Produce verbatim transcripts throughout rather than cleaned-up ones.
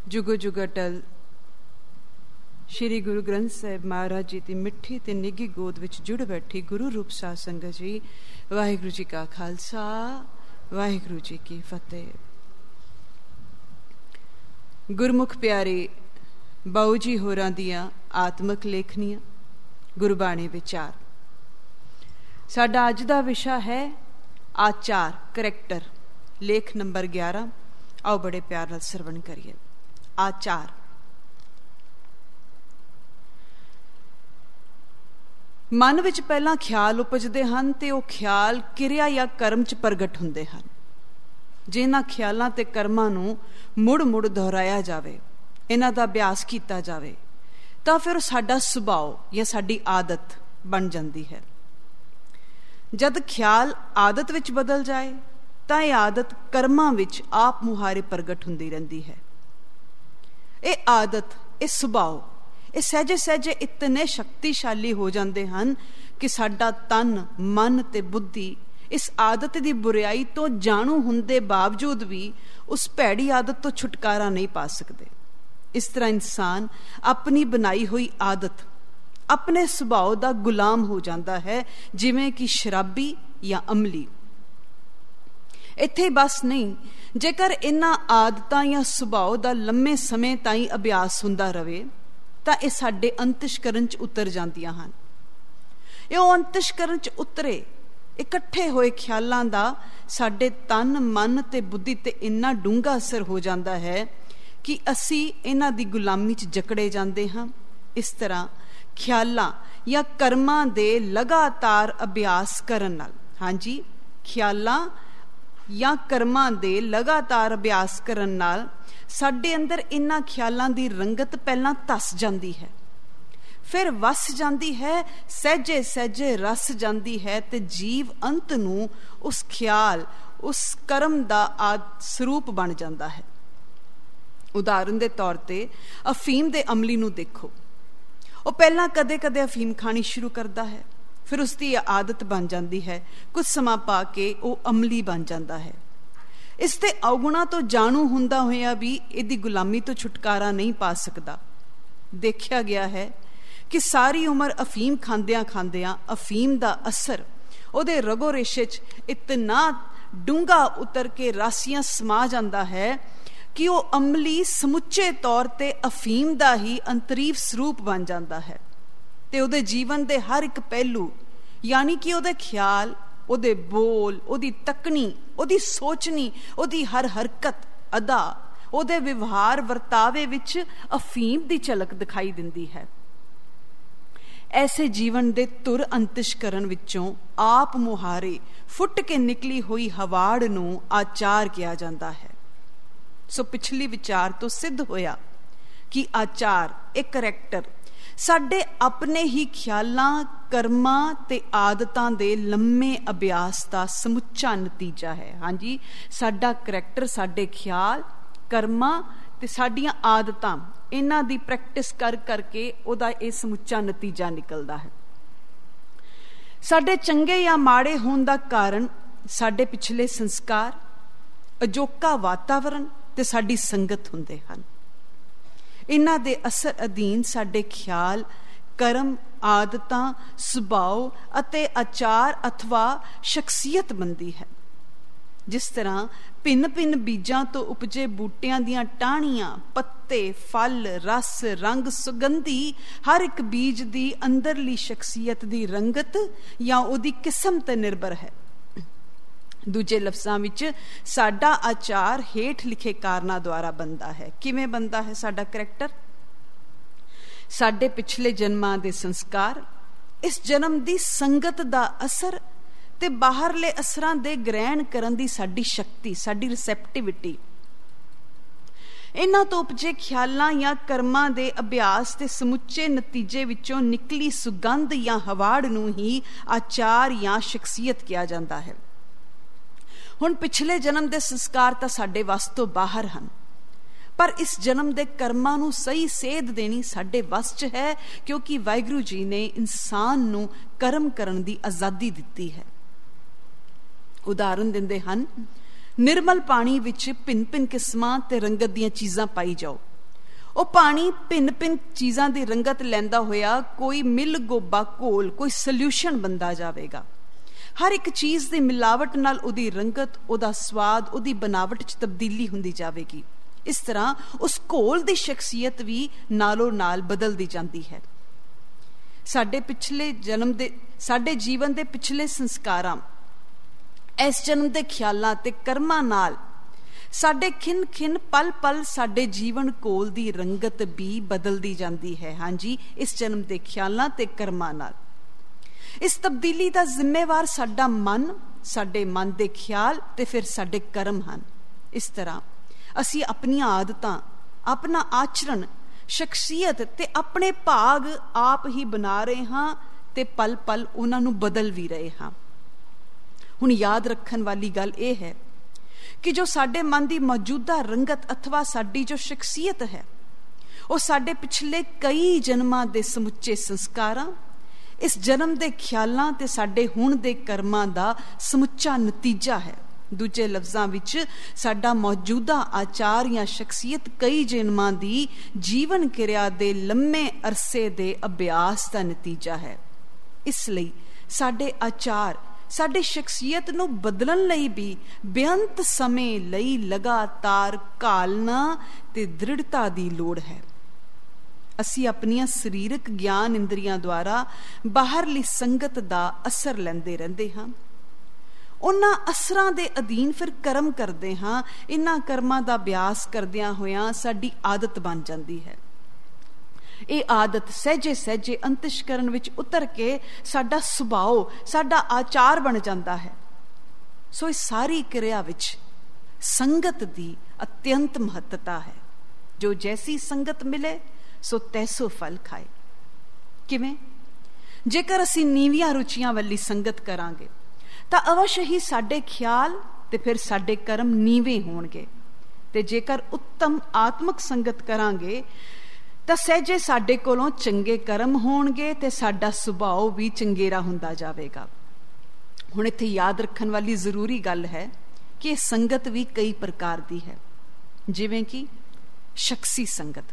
जुगो जुग अटल श्री गुरु ग्रंथ साहिब महाराज जी की मिठी ते निघी गोद विच जुड़ बैठी गुरु रूप साध संगत जी। वाहिगुरु जी का खालसा, वाहिगुरु जी की फतेह। गुरमुख प्यारे बाऊ जी होरां दियां आत्मक लेखनियां गुरबाणी विचार। साडा अज दा विशा है आचार, करैक्टर। लेख नंबर ग्यारह। आओ बड़े प्यार नाल सरवण करिए। आचार। मन विच पहला ख्याल उपजदे हन ते वो ख्याल किरिया या कर्म च प्रगट हुंदे हन। जिन्हां ख्यालां ते कर्मां नूं मुड़ मुड़ दोहराया जावे, इन्हां दा अभ्यास कीता जावे तां फिर साडा सुभाव या साडी आदत बन जांदी है। जद ख्याल आदत विच बदल जाए तां ये आदत कर्मां विच आप मुहारे प्रगट हुंदी रहिंदी है। ये आदत, ये सुभाव, ये सहजे सहजे इतने शक्तिशाली हो जाते हैं कि साडा तन, मन ते बुद्धि इस आदत की बुराई तो जाणू होंदे बावजूद भी उस भैड़ी आदत तो छुटकारा नहीं पा सकते। इस तरह इंसान अपनी बनाई हुई आदत, अपने सुभाव का गुलाम हो जाता है, जिवें कि शराबी या अमली। इत्थे बस नहीं, जेकर इन्हां आदतां या सुभाव का लंबे समय ताईं अभ्यास हुंदा रहे तां इह साडे अंतशकरण च उतर जांदियां हन। इह अंतशकरण च उतरे इकट्ठे होए ख्यालां दा साडे तन, मन ते बुद्धि ते इन्ना डूंगा असर हो जाता है कि असी इन्हां दी गुलामी च जकड़े जांदे हां। इस तरह ख्यालां या कर्मां दे लगातार अभ्यास करन नाल, हाँ जी, ख्यालां या कर्मां दे लगातार अभ्यास करन नाल साडे अंदर इन्हां ख्यालां दी रंगत पहलां धस जांदी है, फिर वस जांदी है, सहजे सहजे रस जांदी है ते जीव अंत नूं उस ख्याल, उस कर्म दा आद स्वरूप बन जांदा है। उदाहरण दे तौर ते अफीम दे अमली नूं देखो। वो पहलां कदे कदे अफीम खानी शुरू करता है, फिर उसकी आदत बन जाती है, कुछ समा पा के वो अमली बन जाता है। इसते अवगुणा तो जाणू हुंदा होया भी इहदी गुलामी तो छुटकारा नहीं पा सकता। देखा गया है कि सारी उम्र अफीम खांदियां खांदियां अफीम दा असर उहदे रगो रेशे च इतना डूंगा उतर के रासियां समा जाता है कि वो अमली समुचे तौर ते अफीम दा ही अंतरीव स्वरूप बन जाता है ते उहदे जीवन दे हर एक पहलू, यानी कि उहदे ख्याल, उहदे बोल, उहदी तकनी, उहदी सोचनी, उहदी हर हरकत, अदा, उहदे व्यवहार वर्तावे विच अफीम दी झलक दिखाई दिंदी है। ऐसे जीवन दे तुर अंतशकरण विचों आप मुहारे फुट के निकली हुई हवाड़ नूं आचार किया जाता है। सो पिछली विचार तो सिद्ध होया कि आचार, एक करैक्टर साडे अपने ही ख्यालां, कर्मां ते आदतां दे लम्मे अभ्यास दा समुच्चा नतीजा है। हाँ जी, साडा करैक्टर साडे ख्याल, कर्मां ते साडियां आदतां, इन्हां दी प्रैक्टिस कर करके उहदा इह समुच्चा नतीजा निकलदा है। साडे चंगे या माड़े होण दा कारण साडे पिछले संस्कार, अजोका वातावरण ते साडी संगत हुंदे हन। इन्हां दे असर अधीन साडे ख्याल, कर्म, आदतां, सुभाव अते आचार अथवा शख्सियत बनदी है। जिस तरह भिन्न भिन्न बीजां तो उपजे बूटियां दियां टाहणियां, पत्ते, फल, रस, रंग, सुगंधी हर एक बीज दी अंदरली शख्सियत दी रंगत या उहदी किस्म ते निर्भर है। दूजे लफ्जां विच साडा आचार हेठ लिखे कारणां द्वारा बनदा है। किवें बनदा है साडा करैक्टर? साडे पिछले जन्मां दे संस्कार, इस जन्म दी संगत दा असर ते बाहरले असरां दे ग्रहण करन दी साडी शक्ति, साडी रिसैप्टिविटी, इन्हां तो उपजे ख्यालां या कर्मां दे अभ्यास ते समुचे नतीजे विचों निकली सुगंध या हवाड़ नूं ही आचार या शख्सियत किया जाता है। हुण पिछले जन्म दे संस्कार तां साडे वस तो बाहर हन, पर इस जन्म दे कर्मां नूं सही सेध देनी साडे वस च है, क्योंकि वाहिगुरू जी ने इंसान नूं कर्म करन दी आज़ादी दित्ती है। उदाहरण दिंदे हन, निर्मल पानी विच भिन्न भिन्न किस्मां ते रंगत दीयां चीज़ां पाई जाओ, ਉਹ ਪਾਣੀ ਭਿੰਨ ਭਿੰਨ ਚੀਜ਼ਾਂ ਦੀ ਰੰਗਤ ਲੈਂਦਾ ਹੋਇਆ ਕੋਈ ਮਿਲ ਗੋਬਾ ਘੋਲ, ਕੋਈ ਸੋਲਿਊਸ਼ਨ ਬਣਦਾ ਜਾਵੇਗਾ। ਹਰ ਇੱਕ ਚੀਜ਼ ਦੀ ਮਿਲਾਵਟ ਨਾਲ ਉਹਦੀ ਰੰਗਤ, ਉਹਦਾ ਸਵਾਦ, ਉਹਦੀ ਬਨਾਵਟ 'ਚ ਤਬਦੀਲੀ ਹੁੰਦੀ ਜਾਵੇਗੀ। ਇਸ ਤਰ੍ਹਾਂ ਉਸ ਘੋਲ ਦੀ ਸ਼ਖਸੀਅਤ ਵੀ ਨਾਲੋਂ ਨਾਲ ਬਦਲਦੀ ਜਾਂਦੀ ਹੈ। ਸਾਡੇ ਪਿਛਲੇ ਜਨਮ ਦੇ ਸਾਡੇ ਜੀਵਨ ਦੇ ਪਿਛਲੇ ਸੰਸਕਾਰਾਂ, ਇਸ ਜਨਮ ਦੇ ਖਿਆਲਾਂ ਤੇ ਕਰਮਾਂ ਨਾਲ ਸਾਡੇ ਖਿੰਨ ਖਿੰਨ ਪਲ ਪਲ ਸਾਡੇ ਜੀਵਨ ਘੋਲ ਦੀ ਰੰਗਤ ਵੀ ਬਦਲਦੀ ਜਾਂਦੀ ਹੈ। ਹਾਂਜੀ, ਇਸ ਜਨਮ ਦੇ ਖਿਆਲਾਂ ਤੇ ਕਰਮਾਂ ਨਾਲ। ਇਸ ਤਬਦੀਲੀ ਦਾ ਜ਼ਿੰਮੇਵਾਰ ਸਾਡਾ ਮਨ, ਸਾਡੇ ਮਨ ਦੇ ਖਿਆਲ ਤੇ ਫਿਰ ਸਾਡੇ ਕਰਮ ਹਨ। ਇਸ ਤਰ੍ਹਾਂ ਅਸੀਂ ਆਪਣੀਆਂ ਆਦਤਾਂ, ਆਪਣਾ ਆਚਰਣ, ਸ਼ਖਸੀਅਤ ਤੇ ਆਪਣੇ ਭਾਗ ਆਪ ਹੀ ਬਣਾ ਰਹੇ ਹਾਂ ਤੇ ਪਲ ਪਲ ਉਹਨਾਂ ਨੂੰ ਬਦਲ ਵੀ ਰਹੇ ਹਾਂ। ਹੁਣ ਯਾਦ ਰੱਖਣ ਵਾਲੀ ਗੱਲ ਇਹ ਹੈ ਕਿ ਜੋ ਸਾਡੇ ਮਨ ਦੀ ਮੌਜੂਦਾ ਰੰਗਤ ਅਥਵਾ ਸਾਡੀ ਜੋ ਸ਼ਖਸੀਅਤ ਹੈ, ਉਹ ਸਾਡੇ ਪਿਛਲੇ ਕਈ ਜਨਮਾਂ ਦੇ ਸਮੁੱਚੇ ਸੰਸਕਾਰਾਂ, ਇਸ ਜਨਮ ਦੇ ਖਿਆਲਾਂ ਤੇ ਸਾਡੇ ਹੁਣ ਦੇ ਕਰਮਾਂ ਦਾ ਸਮੁੱਚਾ ਨਤੀਜਾ ਹੈ। ਦੂਜੇ ਲਫ਼ਜ਼ਾਂ ਵਿੱਚ ਸਾਡਾ ਮੌਜੂਦਾ ਆਚਾਰ ਜਾਂ ਸ਼ਖਸੀਅਤ ਕਈ ਜਨਮਾਂ ਦੀ ਜੀਵਨ ਕਿਰਿਆ ਦੇ ਲੰਮੇ ਅਰਸੇ ਦੇ ਅਭਿਆਸ ਦਾ ਨਤੀਜਾ ਹੈ। ਇਸ ਲਈ ਸਾਡੇ ਆਚਾਰ, ਸਾਡੀ ਸ਼ਖਸੀਅਤ ਨੂੰ ਬਦਲਣ ਲਈ ਵੀ ਬੇਅੰਤ ਸਮੇਂ ਲਈ ਲਗਾਤਾਰ ਘਾਲਣਾ ਤੇ ਦ੍ਰਿੜਤਾ ਦੀ ਲੋੜ ਹੈ। ਅਸੀਂ ਆਪਣੀਆਂ ਸਰੀਰਕ ਗਿਆਨ ਇੰਦਰੀਆਂ ਦੁਆਰਾ ਬਾਹਰਲੀ ਸੰਗਤ ਦਾ ਅਸਰ ਲੈਂਦੇ ਰਹਿੰਦੇ ਹਾਂ। ਉਹਨਾਂ ਅਸਰਾਂ ਦੇ ਅਧੀਨ ਫਿਰ ਕਰਮ ਕਰਦੇ ਹਾਂ। ਇਹਨਾਂ ਕਰਮਾਂ ਦਾ ਅਭਿਆਸ ਕਰਦਿਆਂ ਹੋਇਆਂ ਸਾਡੀ ਆਦਤ ਬਣ ਜਾਂਦੀ ਹੈ। ਇਹ ਆਦਤ ਸਹਿਜੇ ਸਹਿਜੇ ਅੰਤਿਸ਼ਕਰਨ ਵਿੱਚ ਉਤਰ ਕੇ ਸਾਡਾ ਸੁਭਾਅ, ਸਾਡਾ ਆਚਾਰ ਬਣ ਜਾਂਦਾ ਹੈ। ਸੋ ਇਸ ਸਾਰੀ ਕਿਰਿਆ ਵਿੱਚ ਸੰਗਤ ਦੀ ਅਤਿਅੰਤ ਮਹੱਤਤਾ ਹੈ। ਜੋ ਜੈਸੀ ਸੰਗਤ ਮਿਲੇ ਸੋ ਤੈਸੋ ਫਲ ਖਾਏ। ਕਿਵੇਂ? ਜੇਕਰ ਅਸੀਂ ਨੀਵੀਆਂ ਰੁਚੀਆਂ ਵਾਲੀ ਸੰਗਤ ਕਰਾਂਗੇ ਤਾਂ ਅਵਸ਼ ਹੀ ਸਾਡੇ ਖਿਆਲ ਤੇ ਫਿਰ ਸਾਡੇ ਕਰਮ ਨੀਵੇਂ ਹੋਣਗੇ, ਤੇ ਜੇਕਰ ਉੱਤਮ ਆਤਮਿਕ ਸੰਗਤ ਕਰਾਂਗੇ ਤਾਂ ਸਹਿਜੇ ਸਾਡੇ ਕੋਲੋਂ ਚੰਗੇ ਕਰਮ ਹੋਣਗੇ ਤੇ ਸਾਡਾ ਸੁਭਾਅ ਵੀ ਚੰਗੇਰਾ ਹੁੰਦਾ ਜਾਵੇਗਾ। ਹੁਣ ਇੱਥੇ ਯਾਦ ਰੱਖਣ ਵਾਲੀ ਜ਼ਰੂਰੀ ਗੱਲ ਹੈ ਕਿ ਇਹ ਸੰਗਤ ਵੀ ਕਈ ਪ੍ਰਕਾਰ ਦੀ ਹੈ, ਜਿਵੇਂ ਕਿ ਸ਼ਖਸੀ ਸੰਗਤ।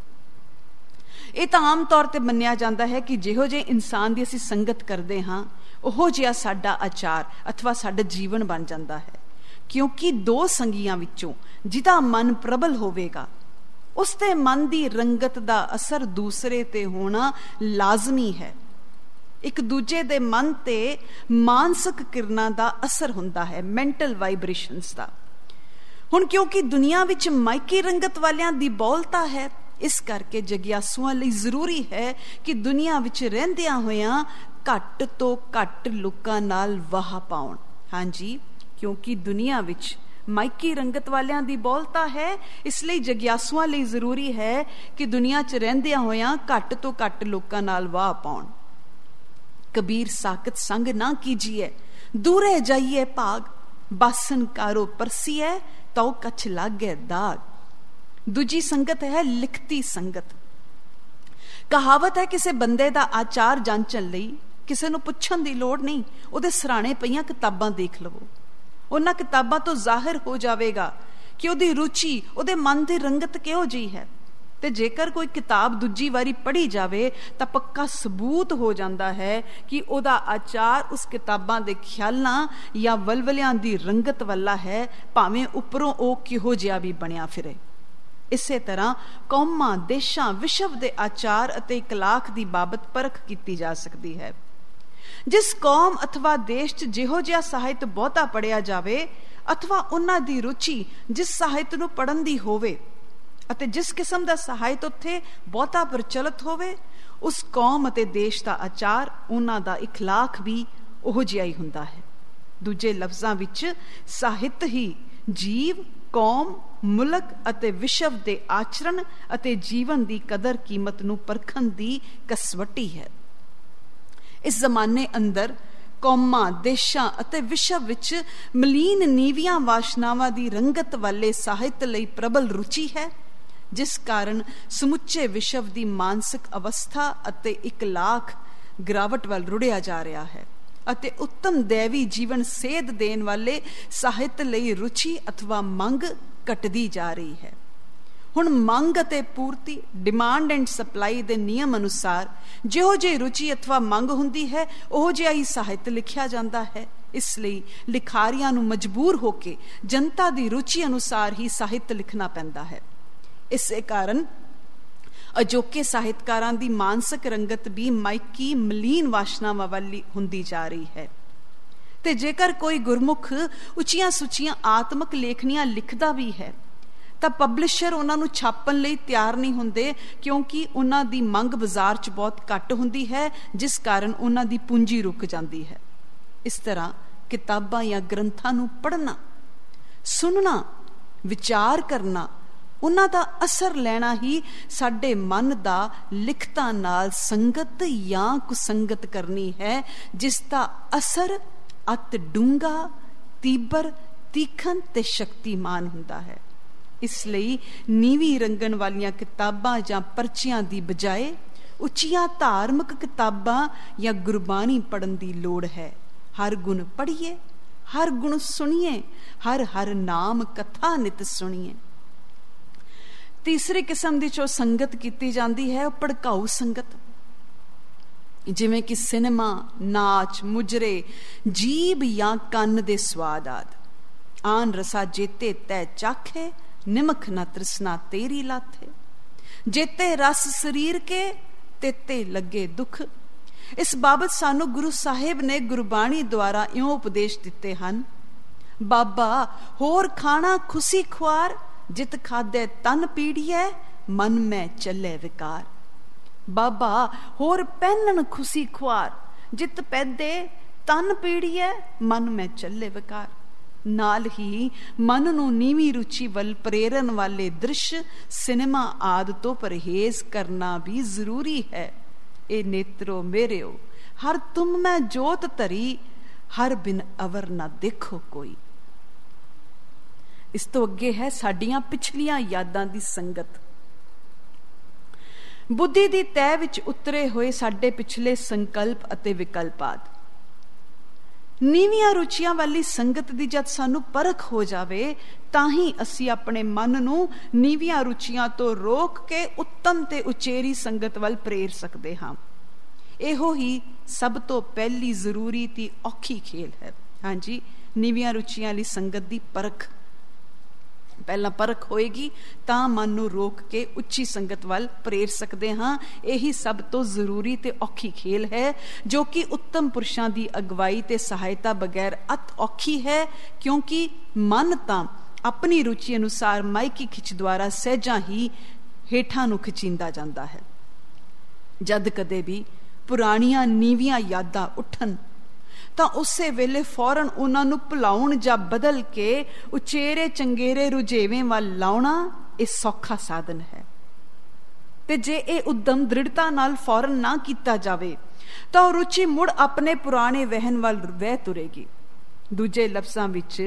ਇਹ ਤਾਂ ਆਮ ਤੌਰ ਤੇ ਮੰਨਿਆ ਜਾਂਦਾ ਹੈ ਕਿ ਜਿਹੋ ਜਿਹੇ ਇਨਸਾਨ ਦੀ ਅਸੀਂ ਸੰਗਤ ਕਰਦੇ ਹਾਂ, ਉਹੋ ਜਿਹਾ ਸਾਡਾ ਆਚਾਰ ਅਥਵਾ ਸਾਡਾ ਜੀਵਨ ਬਣ ਜਾਂਦਾ ਹੈ। ਕਿਉਂਕਿ ਦੋ ਸੰਗੀਆਂ ਵਿੱਚੋਂ ਜਿਹਦਾ ਮਨ ਪ੍ਰਬਲ ਹੋਵੇਗਾ, ਉਸ ਦੇ ਮਨ ਦੀ ਰੰਗਤ ਦਾ ਅਸਰ ਦੂਸਰੇ ਤੇ ਹੋਣਾ ਲਾਜ਼ਮੀ ਹੈ। ਇੱਕ ਦੂਜੇ ਦੇ ਮਨ ਤੇ ਮਾਨਸਿਕ ਕਿਰਨਾਂ ਦਾ ਅਸਰ ਹੁੰਦਾ ਹੈ, ਮੈਂਟਲ ਵਾਈਬ੍ਰੇਸ਼ਨਸ ਦਾ। ਹੁਣ ਕਿਉਂਕਿ ਦੁਨੀਆ ਵਿੱਚ ਮਾਇਕੀ ਰੰਗਤ ਵਾਲਿਆਂ ਦੀ ਬਹੁਲਤਾ ਹੈ, ਇਸ ਕਰਕੇ ਜਗਿਆਸੂਆਂ ਲਈ ਜ਼ਰੂਰੀ ਹੈ ਕਿ ਦੁਨੀਆ ਵਿੱਚ ਰਹਿੰਦਿਆਂ ਹੋਇਆਂ ਘੱਟ ਤੋਂ ਘੱਟ ਲੋਕਾਂ ਨਾਲ ਵਾਹ ਪਾਉਣ। ਹਾਂਜੀ, ਕਿਉਂਕਿ ਦੁਨੀਆ ਵਿੱਚ ਮਾਇਕੀ ਰੰਗਤ ਵਾਲਿਆਂ ਦੀ ਬਹੁਲਤਾ ਹੈ, ਇਸ ਲਈ ਜਗਿਆਸੂਆਂ ਲਈ ਜ਼ਰੂਰੀ ਹੈ ਕਿ ਦੁਨੀਆ 'ਚ ਰਹਿੰਦਿਆਂ ਹੋਇਆਂ ਘੱਟ ਤੋਂ ਘੱਟ ਲੋਕਾਂ ਨਾਲ ਵਾਹ ਪਾਉਣ। ਕਬੀਰ ਸਾਕਤ ਸੰਗ ਨਾ ਕੀਜੀਏ, ਦੂਰੇ ਜਾਈਏ ਭਾਗ, ਬਾਸਨ ਕਾਰੋ ਪਰਸੀਏ ਤਉ ਕਛ ਲਾਗੇ ਦਾਗ। ਦੂਜੀ ਸੰਗਤ ਹੈ ਲਿਖਤੀ ਸੰਗਤ। ਕਹਾਵਤ ਹੈ, ਕਿਸੇ ਬੰਦੇ ਦਾ ਆਚਾਰ ਜਾਂਚਣ ਲਈ ਕਿਸੇ ਨੂੰ ਪੁੱਛਣ ਦੀ ਲੋੜ ਨਹੀਂ, ਉਹਦੇ ਸਰਾਣੇ ਪਈਆਂ ਕਿਤਾਬਾਂ ਦੇਖ ਲਵੋ। ਉਹਨਾਂ ਕਿਤਾਬਾਂ ਤੋਂ ਜ਼ਾਹਿਰ ਹੋ ਜਾਵੇਗਾ ਕਿ ਉਹਦੀ ਰੁਚੀ, ਉਹਦੇ ਮਨ ਦੀ ਰੰਗਤ ਕਿਹੋ ਜਿਹੀ ਹੈ। ਤੇ ਜੇਕਰ ਕੋਈ ਕਿਤਾਬ ਦੂਜੀ ਵਾਰੀ ਪੜ੍ਹੀ ਜਾਵੇ ਤਾਂ ਪੱਕਾ ਸਬੂਤ ਹੋ ਜਾਂਦਾ ਹੈ ਕਿ ਉਹਦਾ ਆਚਾਰ ਉਸ ਕਿਤਾਬਾਂ ਦੇ ਖਿਆਲਾਂ ਜਾਂ ਵਲਵਲਿਆਂ ਦੀ ਰੰਗਤ ਵਾਲਾ ਹੈ, ਭਾਵੇਂ ਉੱਪਰੋਂ ਉਹ ਕਿਹੋ ਜਿਹਾ ਵੀ ਬਣਿਆ ਫਿਰੇ। ਇਸੇ ਤਰ੍ਹਾਂ ਕੌਮਾਂ, ਦੇਸ਼ਾਂ, ਵਿਸ਼ਵ ਦੇ ਆਚਾਰ ਅਤੇ ਇਕਲਾਖ ਦੀ ਬਾਬਤ ਪਰਖ ਕੀਤੀ ਜਾ ਸਕਦੀ ਹੈ। ਜਿਸ ਕੌਮ ਅਥਵਾ ਦੇਸ਼ 'ਚ ਜਿਹੋ ਜਿਹਾ ਸਾਹਿਤ ਬਹੁਤਾ ਪੜ੍ਹਿਆ ਜਾਵੇ ਅਥਵਾ ਉਹਨਾਂ ਦੀ ਰੁਚੀ ਜਿਸ ਸਾਹਿਤ ਨੂੰ ਪੜ੍ਹਨ ਦੀ ਹੋਵੇ ਅਤੇ ਜਿਸ ਕਿਸਮ ਦਾ ਸਾਹਿਤ ਉੱਥੇ ਬਹੁਤਾ ਪ੍ਰਚਲਿਤ ਹੋਵੇ, ਉਸ ਕੌਮ ਅਤੇ ਦੇਸ਼ ਦਾ ਆਚਾਰ, ਉਹਨਾਂ ਦਾ ਇਖਲਾਕ ਵੀ ਉਹੋ ਜਿਹਾ ਹੀ ਹੁੰਦਾ ਹੈ। ਦੂਜੇ ਲਫ਼ਜ਼ਾਂ ਵਿੱਚ ਸਾਹਿਤ ਹੀ ਜੀਵ, ਕੌਮ, ਮੁਲਕ ਅਤੇ ਵਿਸ਼ਵ ਦੇ ਆਚਰਣ ਅਤੇ ਜੀਵਨ ਦੀ ਕਦਰ ਕੀਮਤ ਨੂੰ ਪਰਖਣ ਦੀ ਕਸਵੱਟੀ ਹੈ। ਇਸ ਜ਼ਮਾਨੇ ਅੰਦਰ ਕੌਮਾਂ, ਦੇਸ਼ਾਂ ਅਤੇ ਵਿਸ਼ਵ ਵਿੱਚ ਮਲੀਨ ਨੀਵੀਆਂ ਵਾਸ਼ਨਾਵਾਂ ਦੀ ਰੰਗਤ ਵਾਲੇ ਸਾਹਿਤ ਲਈ ਪ੍ਰਬਲ ਰੁਚੀ ਹੈ, ਜਿਸ ਕਾਰਨ ਸਮੁੱਚੇ ਵਿਸ਼ਵ ਦੀ ਮਾਨਸਿਕ ਅਵਸਥਾ ਅਤੇ ਇਕਲਾਖ ਗਿਰਾਵਟ ਵੱਲ ਰੁੜਿਆ ਜਾ ਰਿਹਾ ਹੈ ਅਤੇ ਉੱਤਮ ਦੇਵੀ ਜੀਵਨ ਸੇਧ ਦੇਣ ਵਾਲੇ ਸਾਹਿਤ ਲਈ ਰੁਚੀ ਅਥਵਾ ਮੰਗ ਘਟਦੀ ਜਾ ਰਹੀ ਹੈ। ਹੁਣ ਮੰਗ ਅਤੇ ਪੂਰਤੀ, ਡਿਮਾਂਡ ਐਂਡ ਸਪਲਾਈ ਦੇ ਨਿਯਮ ਅਨੁਸਾਰ ਜਿਹੋ ਜਿਹੀ ਰੁਚੀ ਅਥਵਾ ਮੰਗ ਹੁੰਦੀ ਹੈ ਉਹ ਜਿਹਾ ਹੀ ਸਾਹਿਤ ਲਿਖਿਆ ਜਾਂਦਾ ਹੈ। ਇਸ ਲਈ ਲਿਖਾਰੀਆਂ ਨੂੰ ਮਜਬੂਰ ਹੋ ਕੇ ਜਨਤਾ ਦੀ ਰੁਚੀ ਅਨੁਸਾਰ ਹੀ ਸਾਹਿਤ ਲਿਖਣਾ ਪੈਂਦਾ ਹੈ। ਇਸੇ ਕਾਰਨ ਅਜੋਕੇ ਸਾਹਿਤਕਾਰਾਂ ਦੀ ਮਾਨਸਿਕ ਰੰਗਤ ਵੀ ਮਾਇਕੀ ਮਲੀਨ ਵਾਸ਼ਨਾਵਾਂ ਵਾਲੀ ਹੁੰਦੀ ਜਾ ਰਹੀ ਹੈ। ਤੇ ਜੇਕਰ ਕੋਈ ਗੁਰਮੁਖ ਉੱਚੀਆਂ ਸੁੱਚੀਆਂ ਆਤਮਕ ਲੇਖਣੀਆਂ ਲਿਖਦਾ ਵੀ ਹੈ ਤਾਂ ਪਬਲਿਸ਼ਰ ਉਹਨਾਂ ਨੂੰ ਛਾਪਣ ਲਈ ਤਿਆਰ ਨਹੀਂ ਹੁੰਦੇ, ਕਿਉਂਕਿ ਉਹਨਾਂ ਦੀ ਮੰਗ ਬਾਜ਼ਾਰ 'ਚ ਬਹੁਤ ਘੱਟ ਹੁੰਦੀ ਹੈ, ਜਿਸ ਕਾਰਨ ਉਹਨਾਂ ਦੀ ਪੂੰਜੀ ਰੁਕ ਜਾਂਦੀ ਹੈ। ਇਸ ਤਰ੍ਹਾਂ ਕਿਤਾਬਾਂ ਜਾਂ ਗ੍ਰੰਥਾਂ ਨੂੰ ਪੜ੍ਹਨਾ, ਸੁਣਨਾ, ਵਿਚਾਰ ਕਰਨਾ, ਉਹਨਾਂ ਦਾ ਅਸਰ ਲੈਣਾ ਹੀ ਸਾਡੇ ਮਨ ਦਾ ਲਿਖਤਾਂ ਨਾਲ ਸੰਗਤ ਜਾਂ ਕੁਸੰਗਤ ਕਰਨੀ ਹੈ, ਜਿਸ ਦਾ ਅਸਰ ਅਤ ਡੂੰਘਾ, ਤੀਬਰ, ਤੀਖਣ ਤੇ ਸ਼ਕਤੀਮਾਨ ਹੁੰਦਾ ਹੈ। ਇਸ ਲਈ ਨੀਵੀਂ ਰੰਗਣ ਵਾਲੀਆਂ ਕਿਤਾਬਾਂ ਜਾਂ ਪਰਚੀਆਂ ਦੀ ਬਜਾਏ ਉੱਚੀਆਂ ਧਾਰਮਿਕ ਕਿਤਾਬਾਂ ਜਾਂ ਗੁਰਬਾਣੀ ਪੜ੍ਹਨ ਦੀ ਲੋੜ ਹੈ। ਹਰ ਗੁਣ ਪੜ੍ਹੀਏ, ਹਰ ਗੁਣ ਸੁਣੀਏ, ਹਰ ਹਰ ਨਾਮ ਕਥਾ ਨਿਤ ਸੁਣੀਏ। ਤੀਸਰੀ ਕਿਸਮ ਦੀ ਜੋ ਸੰਗਤ ਕੀਤੀ ਜਾਂਦੀ ਹੈ ਉਹ ਭੜਕਾਊ ਸੰਗਤ, ਜਿਵੇਂ ਕਿ ਸਿਨੇਮਾ, ਨਾਚ, ਮੁਜਰੇ, ਜੀਭ ਜਾਂ ਕੰਨ ਦੇ ਸਵਾਦ ਆਦਿ। ਆਨ ਰਸਾ ਜੇਤੇ ਤੈ ਚਾਖੇ, ਨਿਮਖ ਨਾ ਤ੍ਰਿਸ਼ਨਾ ਤੇਰੀ ਲਾਥੇ। ਜੇਤੇ ਰਸ ਸਰੀਰ ਕੇ, ਤੇਤੇ ਲੱਗੇ ਦੁੱਖ। ਇਸ ਬਾਬਤ ਸਾਨੂੰ ਗੁਰੂ ਸਾਹਿਬ ਨੇ ਗੁਰਬਾਣੀ ਦੁਆਰਾ ਇਉਂ ਉਪਦੇਸ਼ ਦਿੱਤੇ ਹਨ। ਬਾਬਾ ਹੋਰ ਖਾਣਾ ਖੁਸ਼ੀ ਖੁਆਰ, ਜਿਤ ਖਾਧੇ ਤਨ ਪੀੜੀਐ, ਮਨ ਮੈਂ ਚੱਲੇ ਵਿਕਾਰ। ਬਾਬਾ ਹੋਰ ਪਹਿਨਣ ਖੁਸ਼ੀ ਖੁਆਰ, ਜਿਤ ਪੈਦੇ ਤਨ ਪੀੜੀਐ, ਮਨ ਮੈਂ ਚੱਲੇ ਵਿਕਾਰ। ਨਾਲ ਹੀ ਮਨ ਨੂੰ ਨੀਵੀਂ ਰੁਚੀ ਵੱਲ ਪ੍ਰੇਰਨ ਵਾਲੇ ਦ੍ਰਿਸ਼, ਸਿਨੇਮਾ ਆਦਿ ਤੋਂ ਪਰਹੇਜ਼ ਕਰਨਾ ਵੀ ਜ਼ਰੂਰੀ ਹੈ। ਇਹ ਨੇਤਰੋ ਮੇਰਿਓ, ਹਰ ਤੁਮ ਮੈਂ ਜੋਤ ਧਰੀ, ਹਰ ਬਿਨ ਅਵਰ ਨਾ ਦੇਖੋ ਕੋਈ। ਇਸ ਤੋਂ ਅੱਗੇ ਹੈ ਸਾਡੀਆਂ ਪਿਛਲੀਆਂ ਯਾਦਾਂ ਦੀ ਸੰਗਤ। ਬੁੱਧੀ ਦੀ ਤਹਿ ਵਿੱਚ ਉਤਰੇ ਹੋਏ ਸਾਡੇ ਪਿਛਲੇ ਸੰਕਲਪ ਅਤੇ ਵਿਕਲਪਾਤ। ਨੀਵੀਆਂ ਰੁਚੀਆਂ ਵਾਲੀ ਸੰਗਤ ਦੀ ਜਦ ਸਾਨੂੰ ਪਰਖ ਹੋ ਜਾਵੇ ਤਾਂ ਹੀ ਅਸੀਂ ਆਪਣੇ ਮਨ ਨੂੰ ਨੀਵੀਆਂ ਰੁਚੀਆਂ ਤੋਂ ਰੋਕ ਕੇ ਉੱਤਮ ਤੇ ਉਚੇਰੀ ਸੰਗਤ ਵੱਲ ਪ੍ਰੇਰ ਸਕਦੇ ਹਾਂ। ਇਹੋ ਹੀ ਸਭ ਤੋਂ ਪਹਿਲੀ ਜ਼ਰੂਰੀ ਤੇ ਔਖੀ ਖੇਲ ਹੈ। ਹਾਂਜੀ, ਨੀਵੀਆਂ ਰੁਚੀਆਂ ਵਾਲੀ ਸੰਗਤ ਦੀ ਪਰਖ। ਪਹਿਲਾਂ ਪਰਖ ਹੋਏਗੀ ਤਾਂ ਮਨ ਨੂੰ ਰੋਕ ਕੇ ਉੱਚੀ ਸੰਗਤ ਵੱਲ ਪ੍ਰੇਰ ਸਕਦੇ ਹਾਂ। ਇਹੀ ਸਭ ਤੋਂ ਜ਼ਰੂਰੀ ਤੇ ਔਖੀ ਖੇਲ ਹੈ, ਜੋ ਕਿ ਉੱਤਮ ਪੁਰਸ਼ਾਂ ਦੀ ਅਗਵਾਈ ਤੇ ਸਹਾਇਤਾ ਬਗੈਰ ਅਤ ਔਖੀ ਹੈ, ਕਿਉਂਕਿ ਮਨ ਤਾਂ ਆਪਣੀ ਰੁਚੀ ਅਨੁਸਾਰ ਮਾਇਕੀ ਖਿੱਚ ਦੁਆਰਾ ਸਹਿਜਾਂ ਹੀ ਹੇਠਾਂ ਨੂੰ ਖਿਚੀਂਦਾ ਜਾਂਦਾ ਹੈ। ਜਦ ਕਦੇ ਵੀ ਪੁਰਾਣੀਆਂ ਨੀਵੀਆਂ ਯਾਦਾਂ ਉੱਠਣ ਤਾਂ ਉਸੇ ਵੇਲੇ ਫੌਰਨ ਉਹਨਾਂ ਨੂੰ ਭੁਲਾਉਣ ਜਾਂ ਬਦਲ ਕੇ ਉਚੇਰੇ ਚੰਗੇਰੇ ਰੁਝੇਵੇਂ ਵੱਲ ਲਾਉਣਾ ਇਹ ਸੌਖਾ ਸਾਧਨ ਹੈ। ਤੇ ਜੇ ਇਹ ਉਦਮ ਦ੍ਰਿੜਤਾ ਨਾਲ ਫੌਰਨ ਨਾ ਕੀਤਾ ਜਾਵੇ ਤਾਂ ਉਹ ਰੁਚੀ ਮੁੜ ਆਪਣੇ ਪੁਰਾਣੇ ਵਹਿਣ ਵੱਲ ਵਹਿ ਤੁਰੇਗੀ। ਦੂਜੇ ਲਫ਼ਜ਼ਾਂ ਵਿੱਚ,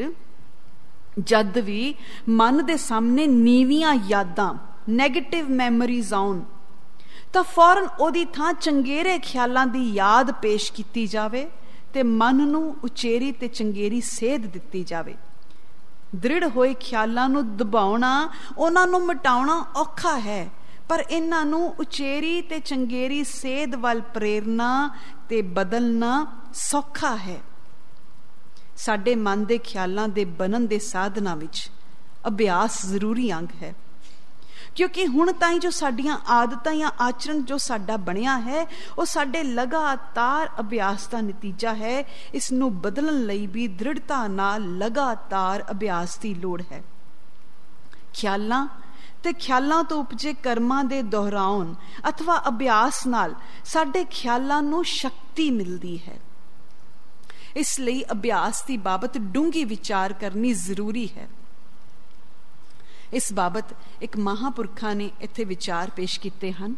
ਜਦ ਵੀ ਮਨ ਦੇ ਸਾਹਮਣੇ ਨੀਵੀਆਂ ਯਾਦਾਂ, ਨੈਗੇਟਿਵ ਮੈਮਰੀਜ਼ ਆਉਣ ਤਾਂ ਫੌਰਨ ਉਹਦੀ ਥਾਂ ਚੰਗੇਰੇ ਖਿਆਲਾਂ ਦੀ ਯਾਦ ਪੇਸ਼ ਕੀਤੀ ਜਾਵੇ ਤੇ ਮਨ ਨੂੰ ਉਚੇਰੀ ਤੇ ਚੰਗੇਰੀ ਸੇਧ ਦਿੱਤੀ ਜਾਵੇ। ਦ੍ਰਿੜ ਹੋਏ ਖਿਆਲਾਂ ਨੂੰ ਦਬਾਉਣਾ, ਉਹਨਾਂ ਨੂੰ ਮਿਟਾਉਣਾ ਔਖਾ ਹੈ, ਪਰ ਇਹਨਾਂ ਨੂੰ ਉਚੇਰੀ ਤੇ ਚੰਗੇਰੀ ਸੇਧ ਵੱਲ ਪ੍ਰੇਰਨਾ ਤੇ ਬਦਲਣਾ ਸੌਖਾ ਹੈ। ਸਾਡੇ ਮਨ ਦੇ ਖਿਆਲਾਂ ਦੇ ਬਣਨ ਦੇ ਸਾਧਨਾਂ ਵਿੱਚ ਅਭਿਆਸ ਜ਼ਰੂਰੀ ਅੰਗ ਹੈ, ਕਿਉਂਕਿ ਹੁਣ ਤਾਈਂ ਜੋ ਸਾਡੀਆਂ ਆਦਤਾਂ ਜਾਂ ਆਚਰਣ ਜੋ ਸਾਡਾ ਬਣਿਆ ਹੈ ਉਹ ਸਾਡੇ ਲਗਾਤਾਰ ਅਭਿਆਸ ਦਾ ਨਤੀਜਾ ਹੈ। ਇਸ ਨੂੰ ਬਦਲਣ ਲਈ ਵੀ ਦ੍ਰਿੜਤਾ ਨਾਲ ਲਗਾਤਾਰ ਅਭਿਆਸ ਦੀ ਲੋੜ ਹੈ। ਖਿਆਲਾਂ ਤੇ ਖਿਆਲਾਂ ਤੋਂ ਉਪਜੇ ਕਰਮਾਂ ਦੇ ਦੁਹਰਾਉਣ ਅਥਵਾ ਅਭਿਆਸ ਨਾਲ ਸਾਡੇ ਖਿਆਲਾਂ ਨੂੰ ਸ਼ਕਤੀ ਮਿਲਦੀ ਹੈ। ਇਸ ਲਈ ਅਭਿਆਸ ਦੀ ਬਾਬਤ ਡੂੰਘੀ ਵਿਚਾਰ ਕਰਨੀ ਜ਼ਰੂਰੀ ਹੈ। ਇਸ ਬਾਬਤ ਇੱਕ ਮਹਾਂਪੁਰਖਾਂ ਨੇ ਇੱਥੇ ਵਿਚਾਰ ਪੇਸ਼ ਕੀਤੇ ਹਨ।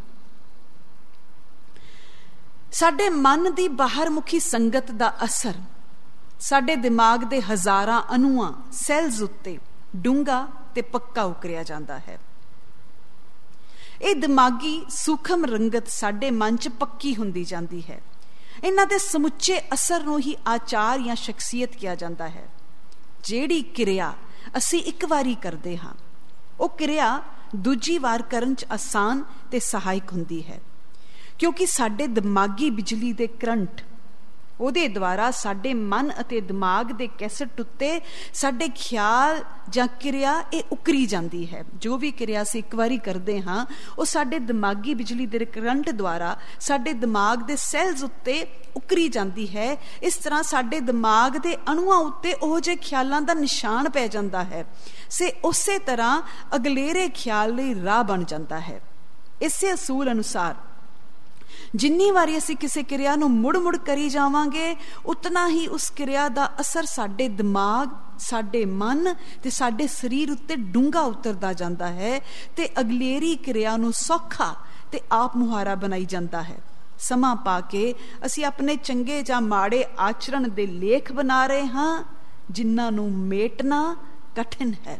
ਸਾਡੇ ਮਨ ਦੀ ਬਾਹਰਮੁਖੀ ਸੰਗਤ ਦਾ ਅਸਰ ਸਾਡੇ ਦਿਮਾਗ ਦੇ ਹਜ਼ਾਰਾਂ ਅਣੂਆਂ, ਸੈਲਜ਼ ਉੱਤੇ ਡੂੰਘਾ ਤੇ ਪੱਕਾ ਉਕਰਿਆ ਜਾਂਦਾ ਹੈ। ਇਹ ਦਿਮਾਗੀ ਸੂਖਮ ਰੰਗਤ ਸਾਡੇ ਮਨ 'ਚ ਪੱਕੀ ਹੁੰਦੀ ਜਾਂਦੀ ਹੈ। ਇਹਨਾਂ ਦੇ ਸਮੁੱਚੇ ਅਸਰ ਨੂੰ ਹੀ ਆਚਾਰ ਜਾਂ ਸ਼ਖਸੀਅਤ ਕਿਹਾ ਜਾਂਦਾ ਹੈ। ਜਿਹੜੀ ਕਿਰਿਆ ਅਸੀਂ ਇੱਕ ਵਾਰੀ ਕਰਦੇ ਹਾਂ ਉਹ ਕਿਰਿਆ ਦੂਜੀ ਵਾਰ ਕਰਨ 'ਚ ਆਸਾਨ ਤੇ ਸਹਾਇਕ ਹੁੰਦੀ ਹੈ, ਕਿਉਂਕਿ ਸਾਡੇ ਦਿਮਾਗੀ ਬਿਜਲੀ ਦੇ ਕਰੰਟ ਉਹਦੇ ਦੁਆਰਾ ਸਾਡੇ ਮਨ ਅਤੇ ਦਿਮਾਗ ਦੇ ਕੈਸਟ ਉੱਤੇ ਸਾਡੇ ਖਿਆਲ ਜਾਂ ਕਿਰਿਆ ਇਹ ਉਕਰੀ ਜਾਂਦੀ ਹੈ। ਜੋ ਵੀ ਕਿਰਿਆ ਅਸੀਂ ਇੱਕ ਵਾਰੀ ਕਰਦੇ ਹਾਂ ਉਹ ਸਾਡੇ ਦਿਮਾਗੀ ਬਿਜਲੀ ਦੇ ਕਰੰਟ ਦੁਆਰਾ ਸਾਡੇ ਦਿਮਾਗ ਦੇ ਸੈਲਜ਼ ਉੱਤੇ ਉਕਰੀ ਜਾਂਦੀ ਹੈ। ਇਸ ਤਰ੍ਹਾਂ ਸਾਡੇ ਦਿਮਾਗ ਦੇ ਅਣੂਆਂ ਉੱਤੇ ਉਹ ਜਿਹੇ ਖਿਆਲਾਂ ਦਾ ਨਿਸ਼ਾਨ ਪੈ ਜਾਂਦਾ ਹੈ, ਸੇ ਉਸੇ ਤਰ੍ਹਾਂ ਅਗਲੇਰੇ ਖਿਆਲ ਲਈ ਰਾਹ ਬਣ ਜਾਂਦਾ ਹੈ। ਇਸੇ ਅਸੂਲ ਅਨੁਸਾਰ ਜਿੰਨੀ ਵਾਰੀ ਅਸੀਂ ਕਿਸੇ ਕਿਰਿਆ ਨੂੰ ਮੁੜ ਮੁੜ ਕਰੀ ਜਾਵਾਂਗੇ, ਉਤਨਾ ਹੀ ਉਸ ਕਿਰਿਆ ਦਾ ਅਸਰ ਸਾਡੇ ਦਿਮਾਗ, ਸਾਡੇ ਮਨ ਤੇ ਸਾਡੇ ਸਰੀਰ ਉੱਤੇ ਡੂੰਘਾ ਉਤਰਦਾ ਜਾਂਦਾ ਹੈ ਤੇ ਅਗਲੇਰੀ ਕਿਰਿਆ ਨੂੰ ਸੌਖਾ ਤੇ ਆਪ ਮੁਹਾਰਾ ਬਣਾਈ ਜਾਂਦਾ ਹੈ। ਸਮਾਂ ਪਾ ਕੇ ਅਸੀਂ ਆਪਣੇ ਚੰਗੇ ਜਾਂ ਮਾੜੇ ਆਚਰਣ ਦੇ ਲੇਖ ਬਣਾ ਰਹੇ ਹਾਂ, ਜਿਨ੍ਹਾਂ ਨੂੰ ਮੇਟਣਾ ਕਠਿਨ ਹੈ।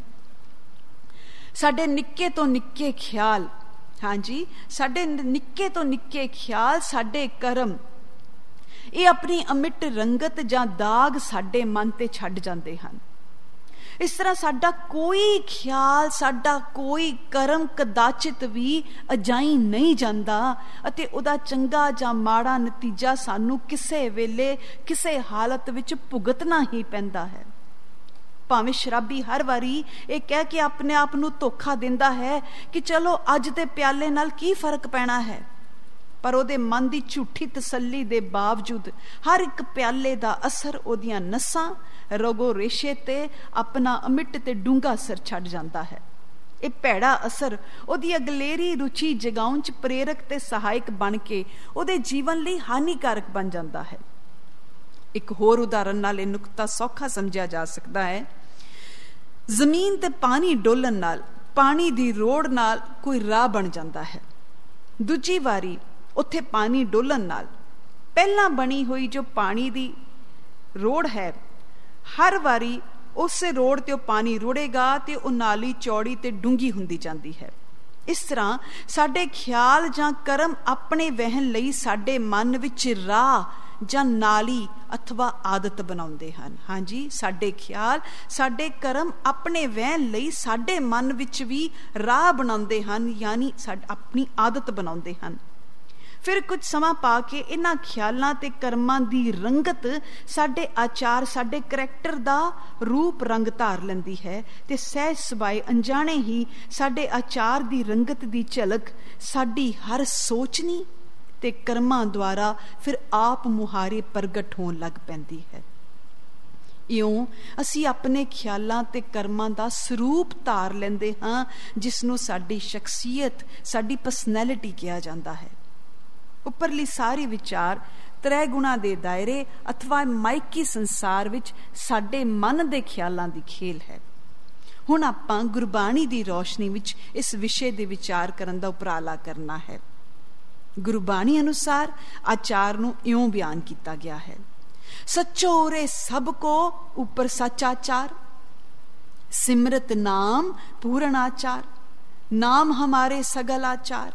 ਸਾਡੇ ਨਿੱਕੇ ਤੋਂ ਨਿੱਕੇ ਖਿਆਲ, ਹਾਂਜੀ ਸਾਡੇ ਨਿੱਕੇ ਤੋਂ ਨਿੱਕੇ ਖਿਆਲ, ਸਾਡੇ ਕਰਮ, ਇਹ ਆਪਣੀ ਅਮਿੱਟ ਰੰਗਤ ਜਾਂ ਦਾਗ ਸਾਡੇ ਮਨ ਤੇ ਛੱਡ ਜਾਂਦੇ ਹਨ। ਇਸ ਤਰ੍ਹਾਂ ਸਾਡਾ ਕੋਈ ਖਿਆਲ, ਸਾਡਾ ਕੋਈ ਕਰਮ ਕਦਾਚਿਤ ਵੀ ਅਜਾਈ ਨਹੀਂ ਜਾਂਦਾ ਅਤੇ ਉਹਦਾ ਚੰਗਾ ਜਾਂ ਮਾੜਾ ਨਤੀਜਾ ਸਾਨੂੰ ਕਿਸੇ ਵੇਲੇ ਕਿਸੇ ਹਾਲਤ ਵਿੱਚ ਭੁਗਤਣਾ ਹੀ ਪੈਂਦਾ ਹੈ। ਭਾਵੇਂ ਸ਼ਰਾਬੀ ਹਰ ਵਾਰੀ ਇਹ ਕਹਿ ਕੇ ਆਪਣੇ ਆਪ ਨੂੰ ਧੋਖਾ ਦਿੰਦਾ ਹੈ ਕਿ ਚਲੋ ਅੱਜ ਦੇ ਪਿਆਲੇ ਨਾਲ ਕੀ ਫਰਕ ਪੈਣਾ ਹੈ, ਪਰ ਉਹਦੇ ਮਨ ਦੀ ਝੂਠੀ ਤਸੱਲੀ ਦੇ ਬਾਵਜੂਦ ਹਰ ਇੱਕ ਪਿਆਲੇ ਦਾ ਅਸਰ ਉਹਦੀਆਂ ਨਸਾਂ, ਰਗੋ ਰੇਸ਼ੇ ਤੇ ਆਪਣਾ ਅਮਿੱਟ ਤੇ ਡੂੰਘਾ ਅਸਰ ਛੱਡ ਜਾਂਦਾ ਹੈ। ਇਹ ਭੈੜਾ ਅਸਰ ਉਹਦੀ ਅਗਲੇਰੀ ਰੁਚੀ ਜਗਾਉਣ 'ਚ ਪ੍ਰੇਰਕ ਤੇ ਸਹਾਇਕ ਬਣ ਕੇ ਉਹਦੇ ਜੀਵਨ ਲਈ ਹਾਨੀਕਾਰਕ ਬਣ ਜਾਂਦਾ ਹੈ। ਇੱਕ ਹੋਰ ਉਦਾਹਰਨ ਨਾਲ ਇਹ ਨੁਕਤਾ ਸੌਖਾ ਸਮਝਿਆ ਜਾ ਸਕਦਾ ਹੈ। ਜ਼ਮੀਨ ਤੇ ਪਾਣੀ ਡੋਲਣ ਨਾਲ ਪਾਣੀ ਦੀ ਰੋੜ ਨਾਲ ਕੋਈ ਰਾਹ ਬਣ ਜਾਂਦਾ ਹੈ। ਦੂਜੀ ਵਾਰੀ ਉੱਥੇ ਪਾਣੀ ਡੋਲਣ ਨਾਲ ਪਹਿਲਾਂ ਬਣੀ ਹੋਈ ਜੋ ਪਾਣੀ ਦੀ ਰੋੜ ਹੈ, ਹਰ ਵਾਰੀ ਉਸੇ ਰੋੜ ਤੇ ਉਹ ਪਾਣੀ ਰੁੜੇਗਾ ਤੇ ਉਹ ਨਾਲੀ ਚੌੜੀ ਤੇ ਡੂੰਘੀ ਹੁੰਦੀ ਜਾਂਦੀ ਹੈ। ਇਸ ਤਰ੍ਹਾਂ ਸਾਡੇ ਖਿਆਲ ਜਾਂ ਕਰਮ ਆਪਣੇ ਵਹਿਣ ਲਈ ਸਾਡੇ ਮਨ ਵਿੱਚ ਰਾਹ ਜਾਂ ਨਾਲੀ ਅਥਵਾ ਆਦਤ ਬਣਾਉਂਦੇ ਹਨ। ਹਾਂਜੀ, ਸਾਡੇ ਖਿਆਲ, ਸਾਡੇ ਕਰਮ ਆਪਣੇ ਵਹਿਣ ਲਈ ਸਾਡੇ ਮਨ ਵਿੱਚ ਵੀ ਰਾਹ ਬਣਾਉਂਦੇ ਹਨ, ਯਾਨੀ ਆਪਣੀ ਆਦਤ ਬਣਾਉਂਦੇ ਹਨ। ਫਿਰ ਕੁਝ ਸਮਾਂ ਪਾ ਕੇ ਇਹਨਾਂ ਖਿਆਲਾਂ ਤੇ ਕਰਮਾਂ ਦੀ ਰੰਗਤ ਸਾਡੇ ਆਚਾਰ, ਸਾਡੇ ਕਰੈਕਟਰ ਦਾ ਰੂਪ ਰੰਗ ਧਾਰ ਲੈਂਦੀ ਹੈ ਤੇ ਸਹਿਜ ਸੁਭਾਏ ਅਣਜਾਣੇ ਹੀ ਸਾਡੇ ਆਚਾਰ ਦੀ ਰੰਗਤ ਦੀ ਝਲਕ ਸਾਡੀ ਹਰ ਸੋਚਣੀ ਤੇ ਕਰਮਾਂ ਦੁਆਰਾ ਫਿਰ ਆਪ ਮੁਹਾਰੇ ਪ੍ਰਗਟ ਹੋਣ ਲੱਗ ਪੈਂਦੀ ਹੈ। ਇਉਂ ਅਸੀਂ ਆਪਣੇ ਖਿਆਲਾਂ ਤੇ ਕਰਮਾਂ ਦਾ ਸਰੂਪ ਧਾਰ ਲੈਂਦੇ ਹਾਂ, ਜਿਸ ਨੂੰ ਸਾਡੀ ਸ਼ਖਸੀਅਤ, ਸਾਡੀ ਪਰਸਨੈਲਿਟੀ ਕਿਹਾ ਜਾਂਦਾ ਹੈ। ਉੱਪਰਲੀ ਸਾਰੀ ਵਿਚਾਰ ਤ੍ਰੈ ਗੁਣਾ ਦੇ ਦਾਇਰੇ ਅਥਵਾ ਮਾਇਕੀ ਸੰਸਾਰ ਵਿੱਚ ਸਾਡੇ ਮਨ ਦੇ ਖਿਆਲਾਂ ਦੀ ਖੇਲ ਹੈ। ਹੁਣ ਆਪਾਂ ਗੁਰਬਾਣੀ ਦੀ ਰੌਸ਼ਨੀ ਵਿੱਚ ਇਸ ਵਿਸ਼ੇ ਦੇ ਵਿਚਾਰ ਕਰਨ ਦਾ ਉਪਰਾਲਾ ਕਰਨਾ ਹੈ। ਗੁਰਬਾਣੀ ਅਨੁਸਾਰ ਆਚਾਰ ਨੂੰ ਇਉਂ ਬਿਆਨ ਕੀਤਾ ਗਿਆ ਹੈ। ਸੱਚੋ ਉਰੇ ਸਭ ਕੋ ਉੱਪਰ ਸੱਚ ਆਚਾਰ, ਸਿਮਰਤ ਨਾਮ ਪੂਰਨ ਆਚਾਰ, ਨਾਮ ਹਮਾਰੇ ਸਗਲ ਆਚਾਰ।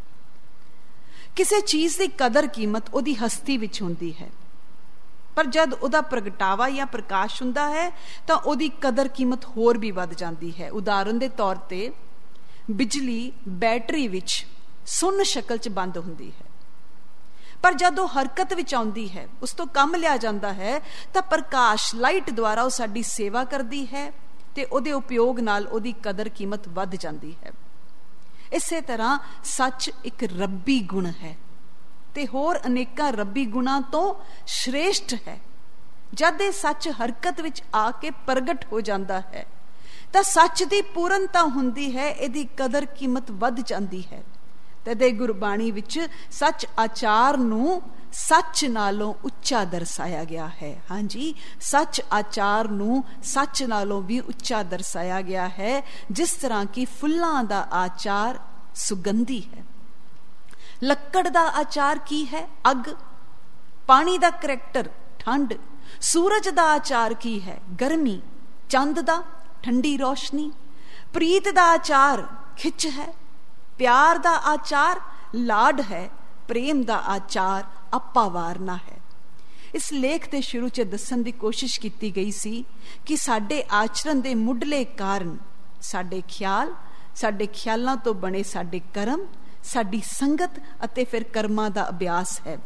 ਕਿਸੇ ਚੀਜ਼ ਦੀ ਕਦਰ ਕੀਮਤ ਉਹਦੀ ਹਸਤੀ ਵਿੱਚ ਹੁੰਦੀ ਹੈ, ਪਰ ਜਦ ਉਹਦਾ ਪ੍ਰਗਟਾਵਾ ਜਾਂ ਪ੍ਰਕਾਸ਼ ਹੁੰਦਾ ਹੈ ਤਾਂ ਉਹਦੀ ਕਦਰ ਕੀਮਤ ਹੋਰ ਵੀ ਵੱਧ ਜਾਂਦੀ ਹੈ। ਉਦਾਹਰਨ ਦੇ ਤੌਰ ਤੇ ਬਿਜਲੀ ਬੈਟਰੀ ਵਿੱਚ ਸੁੰਨ ਸ਼ਕਲ 'ਚ ਬੰਦ ਹੁੰਦੀ ਹੈ, ਪਰ ਜਦ ਉਹ ਹਰਕਤ ਵਿੱਚ ਆਉਂਦੀ ਹੈ, ਉਸ ਤੋਂ ਕੰਮ ਲਿਆ ਜਾਂਦਾ ਹੈ, ਤਾਂ ਪ੍ਰਕਾਸ਼ ਲਾਈਟ ਦੁਆਰਾ ਉਹ ਸਾਡੀ ਸੇਵਾ ਕਰਦੀ ਹੈ ਤੇ ਉਹਦੇ ਉਪਯੋਗ ਨਾਲ ਉਹਦੀ ਕਦਰ ਕੀਮਤ ਵੱਧ ਜਾਂਦੀ ਹੈ। ਇਸੇ ਤਰ੍ਹਾਂ ਸੱਚ ਇੱਕ ਰੱਬੀ ਗੁਣ ਹੈ ਤੇ ਹੋਰ ਅਨੇਕਾਂ ਰੱਬੀ ਗੁਣਾਂ ਤੋਂ ਸ਼੍ਰੇਸ਼ਟ ਹੈ। ਜਦ ਇਹ ਸੱਚ ਹਰਕਤ ਵਿੱਚ ਆ ਕੇ ਪ੍ਰਗਟ ਹੋ ਜਾਂਦਾ ਹੈ ਤਾਂ ਸੱਚ ਦੀ ਪੂਰਨਤਾ ਹੁੰਦੀ ਹੈ, ਇਹਦੀ ਕਦਰ ਕੀਮਤ ਵੱਧ ਜਾਂਦੀ ਹੈ। ਤਦੇ ਗੁਰਬਾਣੀ ਵਿੱਚ ਸੱਚ ਆਚਾਰ ਨੂੰ ਸੱਚ ਨਾਲੋਂ ਉੱਚਾ ਦਰਸਾਇਆ ਗਿਆ ਹੈ। ਹਾਂਜੀ, ਸੱਚ ਆਚਾਰ ਨੂੰ ਸੱਚ ਨਾਲੋਂ ਵੀ ਉੱਚਾ ਦਰਸਾਇਆ ਗਿਆ ਹੈ। ਜਿਸ ਤਰ੍ਹਾਂ ਕਿ ਫੁੱਲਾਂ ਦਾ ਆਚਾਰ ਸੁਗੰਧੀ ਹੈ, ਲੱਕੜ ਦਾ ਆਚਾਰ ਕੀ ਹੈ? ਅੱਗ। ਪਾਣੀ ਦਾ ਕਰੈਕਟਰ ਠੰਡ। ਸੂਰਜ ਦਾ ਆਚਾਰ ਕੀ ਹੈ? ਗਰਮੀ। ਚੰਦ ਦਾ ਠੰਡੀ ਰੋਸ਼ਨੀ। ਪ੍ਰੀਤ ਦਾ ਆਚਾਰ ਖਿੱਚ ਹੈ। ਪਿਆਰ ਦਾ ਆਚਾਰ ਲਾਡ ਹੈ। ਪ੍ਰੇਮ ਦਾ ਆਚਾਰ ਆਪਾ ਵਾਰਨਾ ਹੈ। ਇਸ ਲੇਖ ਦੇ ਸ਼ੁਰੂ 'ਚ ਦੱਸਣ ਦੀ ਕੋਸ਼ਿਸ਼ ਕੀਤੀ ਗਈ ਸੀ ਕਿ ਸਾਡੇ ਆਚਰਣ ਦੇ ਮੁੱਢਲੇ ਕਾਰਨ ਸਾਡੇ ਖਿਆਲ, ਸਾਡੇ ਖਿਆਲਾਂ ਤੋਂ ਬਣੇ ਸਾਡੇ ਕਰਮ, ਸਾਡੀ ਸੰਗਤ ਅਤੇ ਫਿਰ ਕਰਮਾਂ ਦਾ ਅਭਿਆਸ ਹੈ।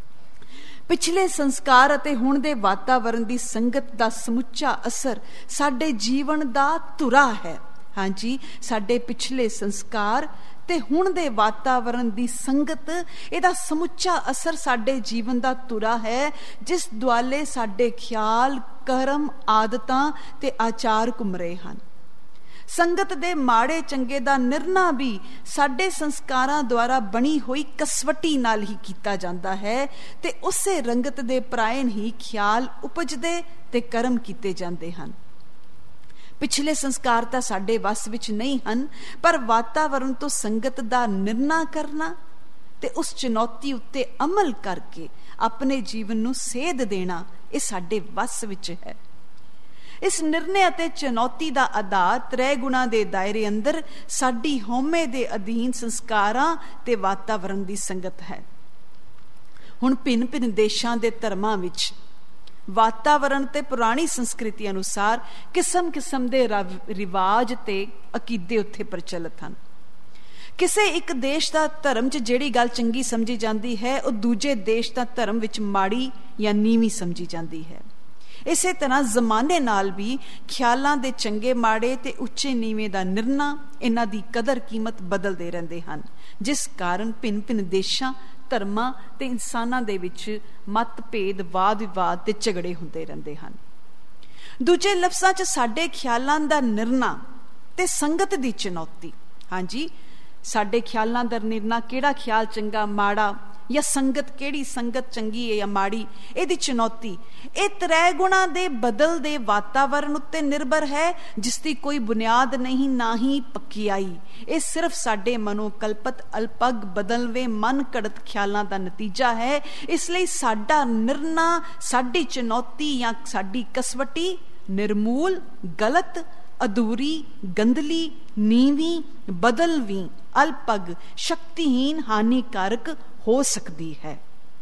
ਪਿਛਲੇ ਸੰਸਕਾਰ ਅਤੇ ਹੁਣ ਦੇ ਵਾਤਾਵਰਣ ਦੀ ਸੰਗਤ ਦਾ ਸਮੁੱਚਾ ਅਸਰ ਸਾਡੇ ਜੀਵਨ ਦਾ ਧੁਰਾ ਹੈ। ਹਾਂਜੀ, ਸਾਡੇ ਪਿਛਲੇ ਸੰਸਕਾਰ ਤੇ ਹੁਣ ਦੇ ਵਾਤਾਵਰਣ ਦੀ ਸੰਗਤ, ਇਹਦਾ ਸਮੁੱਚਾ ਅਸਰ ਸਾਡੇ ਜੀਵਨ ਦਾ ਧੁਰਾ ਹੈ, ਜਿਸ ਦੁਆਲੇ ਸਾਡੇ ਖਿਆਲ, ਕਰਮ, ਆਦਤਾਂ ਤੇ ਆਚਾਰ ਘੁੰਮ ਰਹੇ ਹਨ। ਸੰਗਤ ਦੇ ਮਾੜੇ ਚੰਗੇ ਦਾ ਨਿਰਣਾ ਵੀ ਸਾਡੇ ਸੰਸਕਾਰਾਂ ਦੁਆਰਾ ਬਣੀ ਹੋਈ ਕਸਵੱਟੀ ਨਾਲ ਹੀ ਕੀਤਾ ਜਾਂਦਾ ਹੈ ਤੇ ਉਸੇ ਰੰਗਤ ਦੇ ਪ੍ਰਾਇਣ ਹੀ ਖਿਆਲ ਉਪਜਦੇ ਤੇ ਕਰਮ ਕੀਤੇ ਜਾਂਦੇ ਹਨ। ਪਿਛਲੇ ਸੰਸਕਾਰ ਤਾਂ ਸਾਡੇ ਵੱਸ ਵਿੱਚ ਨਹੀਂ ਹਨ, ਪਰ ਵਾਤਾਵਰਣ ਤੋਂ ਸੰਗਤ ਦਾ ਨਿਰਣਾ ਕਰਨਾ ਤੇ ਉਸ ਚੁਣੌਤੀ ਉੱਤੇ ਅਮਲ ਕਰਕੇ ਆਪਣੇ ਜੀਵਨ ਨੂੰ ਸੇਧ ਦੇਣਾ, ਇਹ ਸਾਡੇ ਵੱਸ ਵਿੱਚ ਹੈ। ਇਸ ਨਿਰਣੇ ਅਤੇ ਚੁਣੌਤੀ ਦਾ ਆਧਾਰ ਤ੍ਰੈ ਗੁਣਾ ਦੇ ਦਾਇਰੇ ਅੰਦਰ ਸਾਡੀ ਹਉਮੈ ਦੇ ਅਧੀਨ ਸੰਸਕਾਰਾਂ ਤੇ ਵਾਤਾਵਰਣ ਦੀ ਸੰਗਤ ਹੈ। ਹੁਣ ਭਿੰਨ ਭਿੰਨ ਦੇਸ਼ਾਂ ਦੇ ਧਰਮਾਂ ਵਿੱਚ ਵਾਤਾਵਰਣ ਤੇ ਪੁਰਾਣੀ ਸੰਸਕ੍ਰਿਤੀ ਅਨੁਸਾਰ ਕਿਸਮ ਕਿਸਮ ਦੇ ਰਿਵਾਜ ਤੇ ਅਕੀਦੇ ਉੱਥੇ ਪ੍ਰਚਲਿਤ ਹਨ। ਕਿਸੇ ਇੱਕ ਦੇਸ਼ ਦਾ ਧਰਮ 'ਚ ਜਿਹੜੀ ਗੱਲ ਚੰਗੀ ਸਮਝੀ ਜਾਂਦੀ ਹੈ, ਉਹ ਦੂਜੇ ਦੇਸ਼ ਦਾ ਧਰਮ ਵਿੱਚ ਮਾੜੀ ਜਾਂ ਨੀਵੀਂ ਸਮਝੀ ਜਾਂਦੀ ਹੈ। ਇਸੇ ਤਰ੍ਹਾਂ ਜ਼ਮਾਨੇ ਨਾਲ ਵੀ ਖਿਆਲਾਂ ਦੇ ਚੰਗੇ ਮਾੜੇ ਤੇ ਉੱਚੇ ਨੀਵੇਂ ਦਾ ਨਿਰਣਾ, ਇਹਨਾਂ ਦੀ ਕਦਰ ਕੀਮਤ ਬਦਲਦੇ ਰਹਿੰਦੇ ਹਨ, ਜਿਸ ਕਾਰਨ ਭਿੰਨ ਭਿੰਨ ਦੇਸ਼ਾਂ, ਧਰਮਾਂ ਤੇ ਇਨਸਾਨਾਂ ਦੇ ਵਿੱਚ ਮਤਭੇਦ, ਵਾਦ ਵਿਵਾਦ ਤੇ ਝਗੜੇ ਹੁੰਦੇ ਰਹਿੰਦੇ ਹਨ। ਦੂਜੇ ਲਫ਼ਜ਼ਾਂ 'ਚ ਸਾਡੇ ਖਿਆਲਾਂ ਦਾ ਨਿਰਣਾ ਤੇ ਸੰਗਤ ਦੀ ਚੁਣੌਤੀ। ਹਾਂਜੀ, ਸਾਡੇ ਖਿਆਲਾਂ ਦਾ ਨਿਰਣਾ, ਕਿਹੜਾ ਖਿਆਲ ਚੰਗਾ ਮਾੜਾ, ਜਾਂ ਸੰਗਤ, ਕਿਹੜੀ ਸੰਗਤ ਚੰਗੀ ਹੈ ਜਾਂ ਮਾੜੀ, ਇਹਦੀ ਚੁਣੌਤੀ, ਇਹ ਤ੍ਰੈ ਗੁਣਾ ਦੇ ਬਦਲਦੇ ਵਾਤਾਵਰਣ ਉੱਤੇ ਨਿਰਭਰ ਹੈ, ਜਿਸ ਦੀ ਕੋਈ ਬੁਨਿਆਦ ਨਹੀਂ, ਨਾ ਹੀ ਪੱਕਿਆਈ। ਇਹ ਸਿਰਫ ਸਾਡੇ ਮਨੋਕਲਪਤ ਅਲਪਗ ਬਦਲਵੇਂ ਮਨ ਘੜਤ ਖਿਆਲਾਂ ਦਾ ਨਤੀਜਾ ਹੈ। ਇਸ ਲਈ ਸਾਡਾ ਨਿਰਣਾ, ਸਾਡੀ ਚੁਣੌਤੀ ਜਾਂ ਸਾਡੀ ਕਸਵੱਟੀ ਨਿਰਮੂਲ, ਗਲਤ, ਅਧੂਰੀ, ਗੰਦਲੀ, ਨੀਵੀਂ, ਬਦਲਵੀਂ, ਅਲਪਗ, ਸ਼ਕਤੀਹੀਨ, ਹਾਨੀਕਾਰਕ ਹੋ ਸਕਦੀ ਹੈ।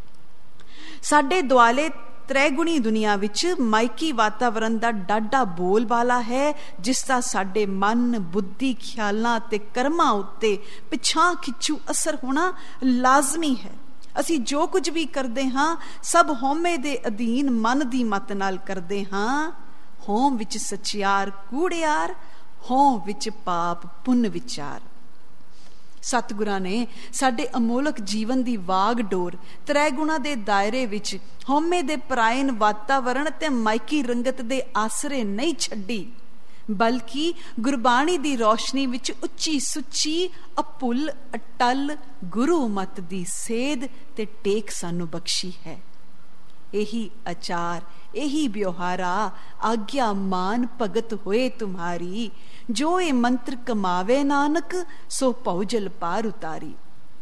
ਸਾਡੇ ਦੁਆਲੇ ਤ੍ਰੈਗੁਣੀ ਦੁਨੀਆ ਵਿੱਚ ਮਾਇਕੀ ਵਾਤਾਵਰਣ ਦਾ ਡਾਢਾ ਬੋਲਬਾਲਾ ਹੈ, ਜਿਸ ਦਾ ਸਾਡੇ ਮਨ, ਬੁੱਧੀ, ਖਿਆਲਾਂ ਤੇ ਕਰਮਾਂ ਉੱਤੇ ਪਿਛਾਂ ਖਿੱਚੂ ਅਸਰ ਹੋਣਾ ਲਾਜ਼ਮੀ ਹੈ। ਅਸੀਂ ਜੋ ਕੁਝ ਵੀ ਕਰਦੇ ਹਾਂ, ਸਭ ਹਉਮੈ ਦੇ ਅਧੀਨ ਮਨ ਦੀ ਮੱਤ ਨਾਲ ਕਰਦੇ ਹਾਂ। ਹਉਮ ਵਿੱਚ ਸਚਿਆਰ ਕੂੜਿਆਰ, ਹਉ ਵਿੱਚ ਪਾਪ ਪੁੰਨ ਵਿਚਾਰ। ਸਤਿਗੁਰਾਂ ਨੇ ਸਾਡੇ ਅਮੋਲਕ ਜੀਵਨ ਦੀ ਵਾਗ ਡੋਰ ਤ੍ਰੈ ਗੁਣਾ ਦੇ ਦਾਇਰੇ ਵਿੱਚ ਹਉਮੈ ਦੇ ਪ੍ਰਾਇਣ ਵਾਤਾਵਰਣ ਤੇ ਮਾਇਕੀ ਰੰਗਤ ਦੇ ਆਸਰੇ ਨਹੀਂ ਛੱਡੀ, ਬਲਕਿ ਗੁਰਬਾਣੀ ਦੀ ਰੌਸ਼ਨੀ ਵਿੱਚ ਉੱਚੀ ਸੁੱਚੀ, ਅਭੁੱਲ ਅਟਲ ਗੁਰੂ ਮਤ ਦੀ ਸੇਧ ਤੇ ਟੇਕ ਸਾਨੂੰ ਬਖਸ਼ੀ ਹੈ। ਇਹੀ ਆਚਾਰ, ਇਹੀ ਵਿਵਹਾਰਾ, ਆਗਿਆ ਮਾਨ ਭਗਤ ਹੋਏ ਤੁਮਹਾਰੀ, ਜੋ ਇਹ ਮੰਤਰ ਕਮਾਵੇ ਨਾਨਕ, ਸੋ ਭਉਜਲ ਪਾਰ ਉਤਾਰੀ।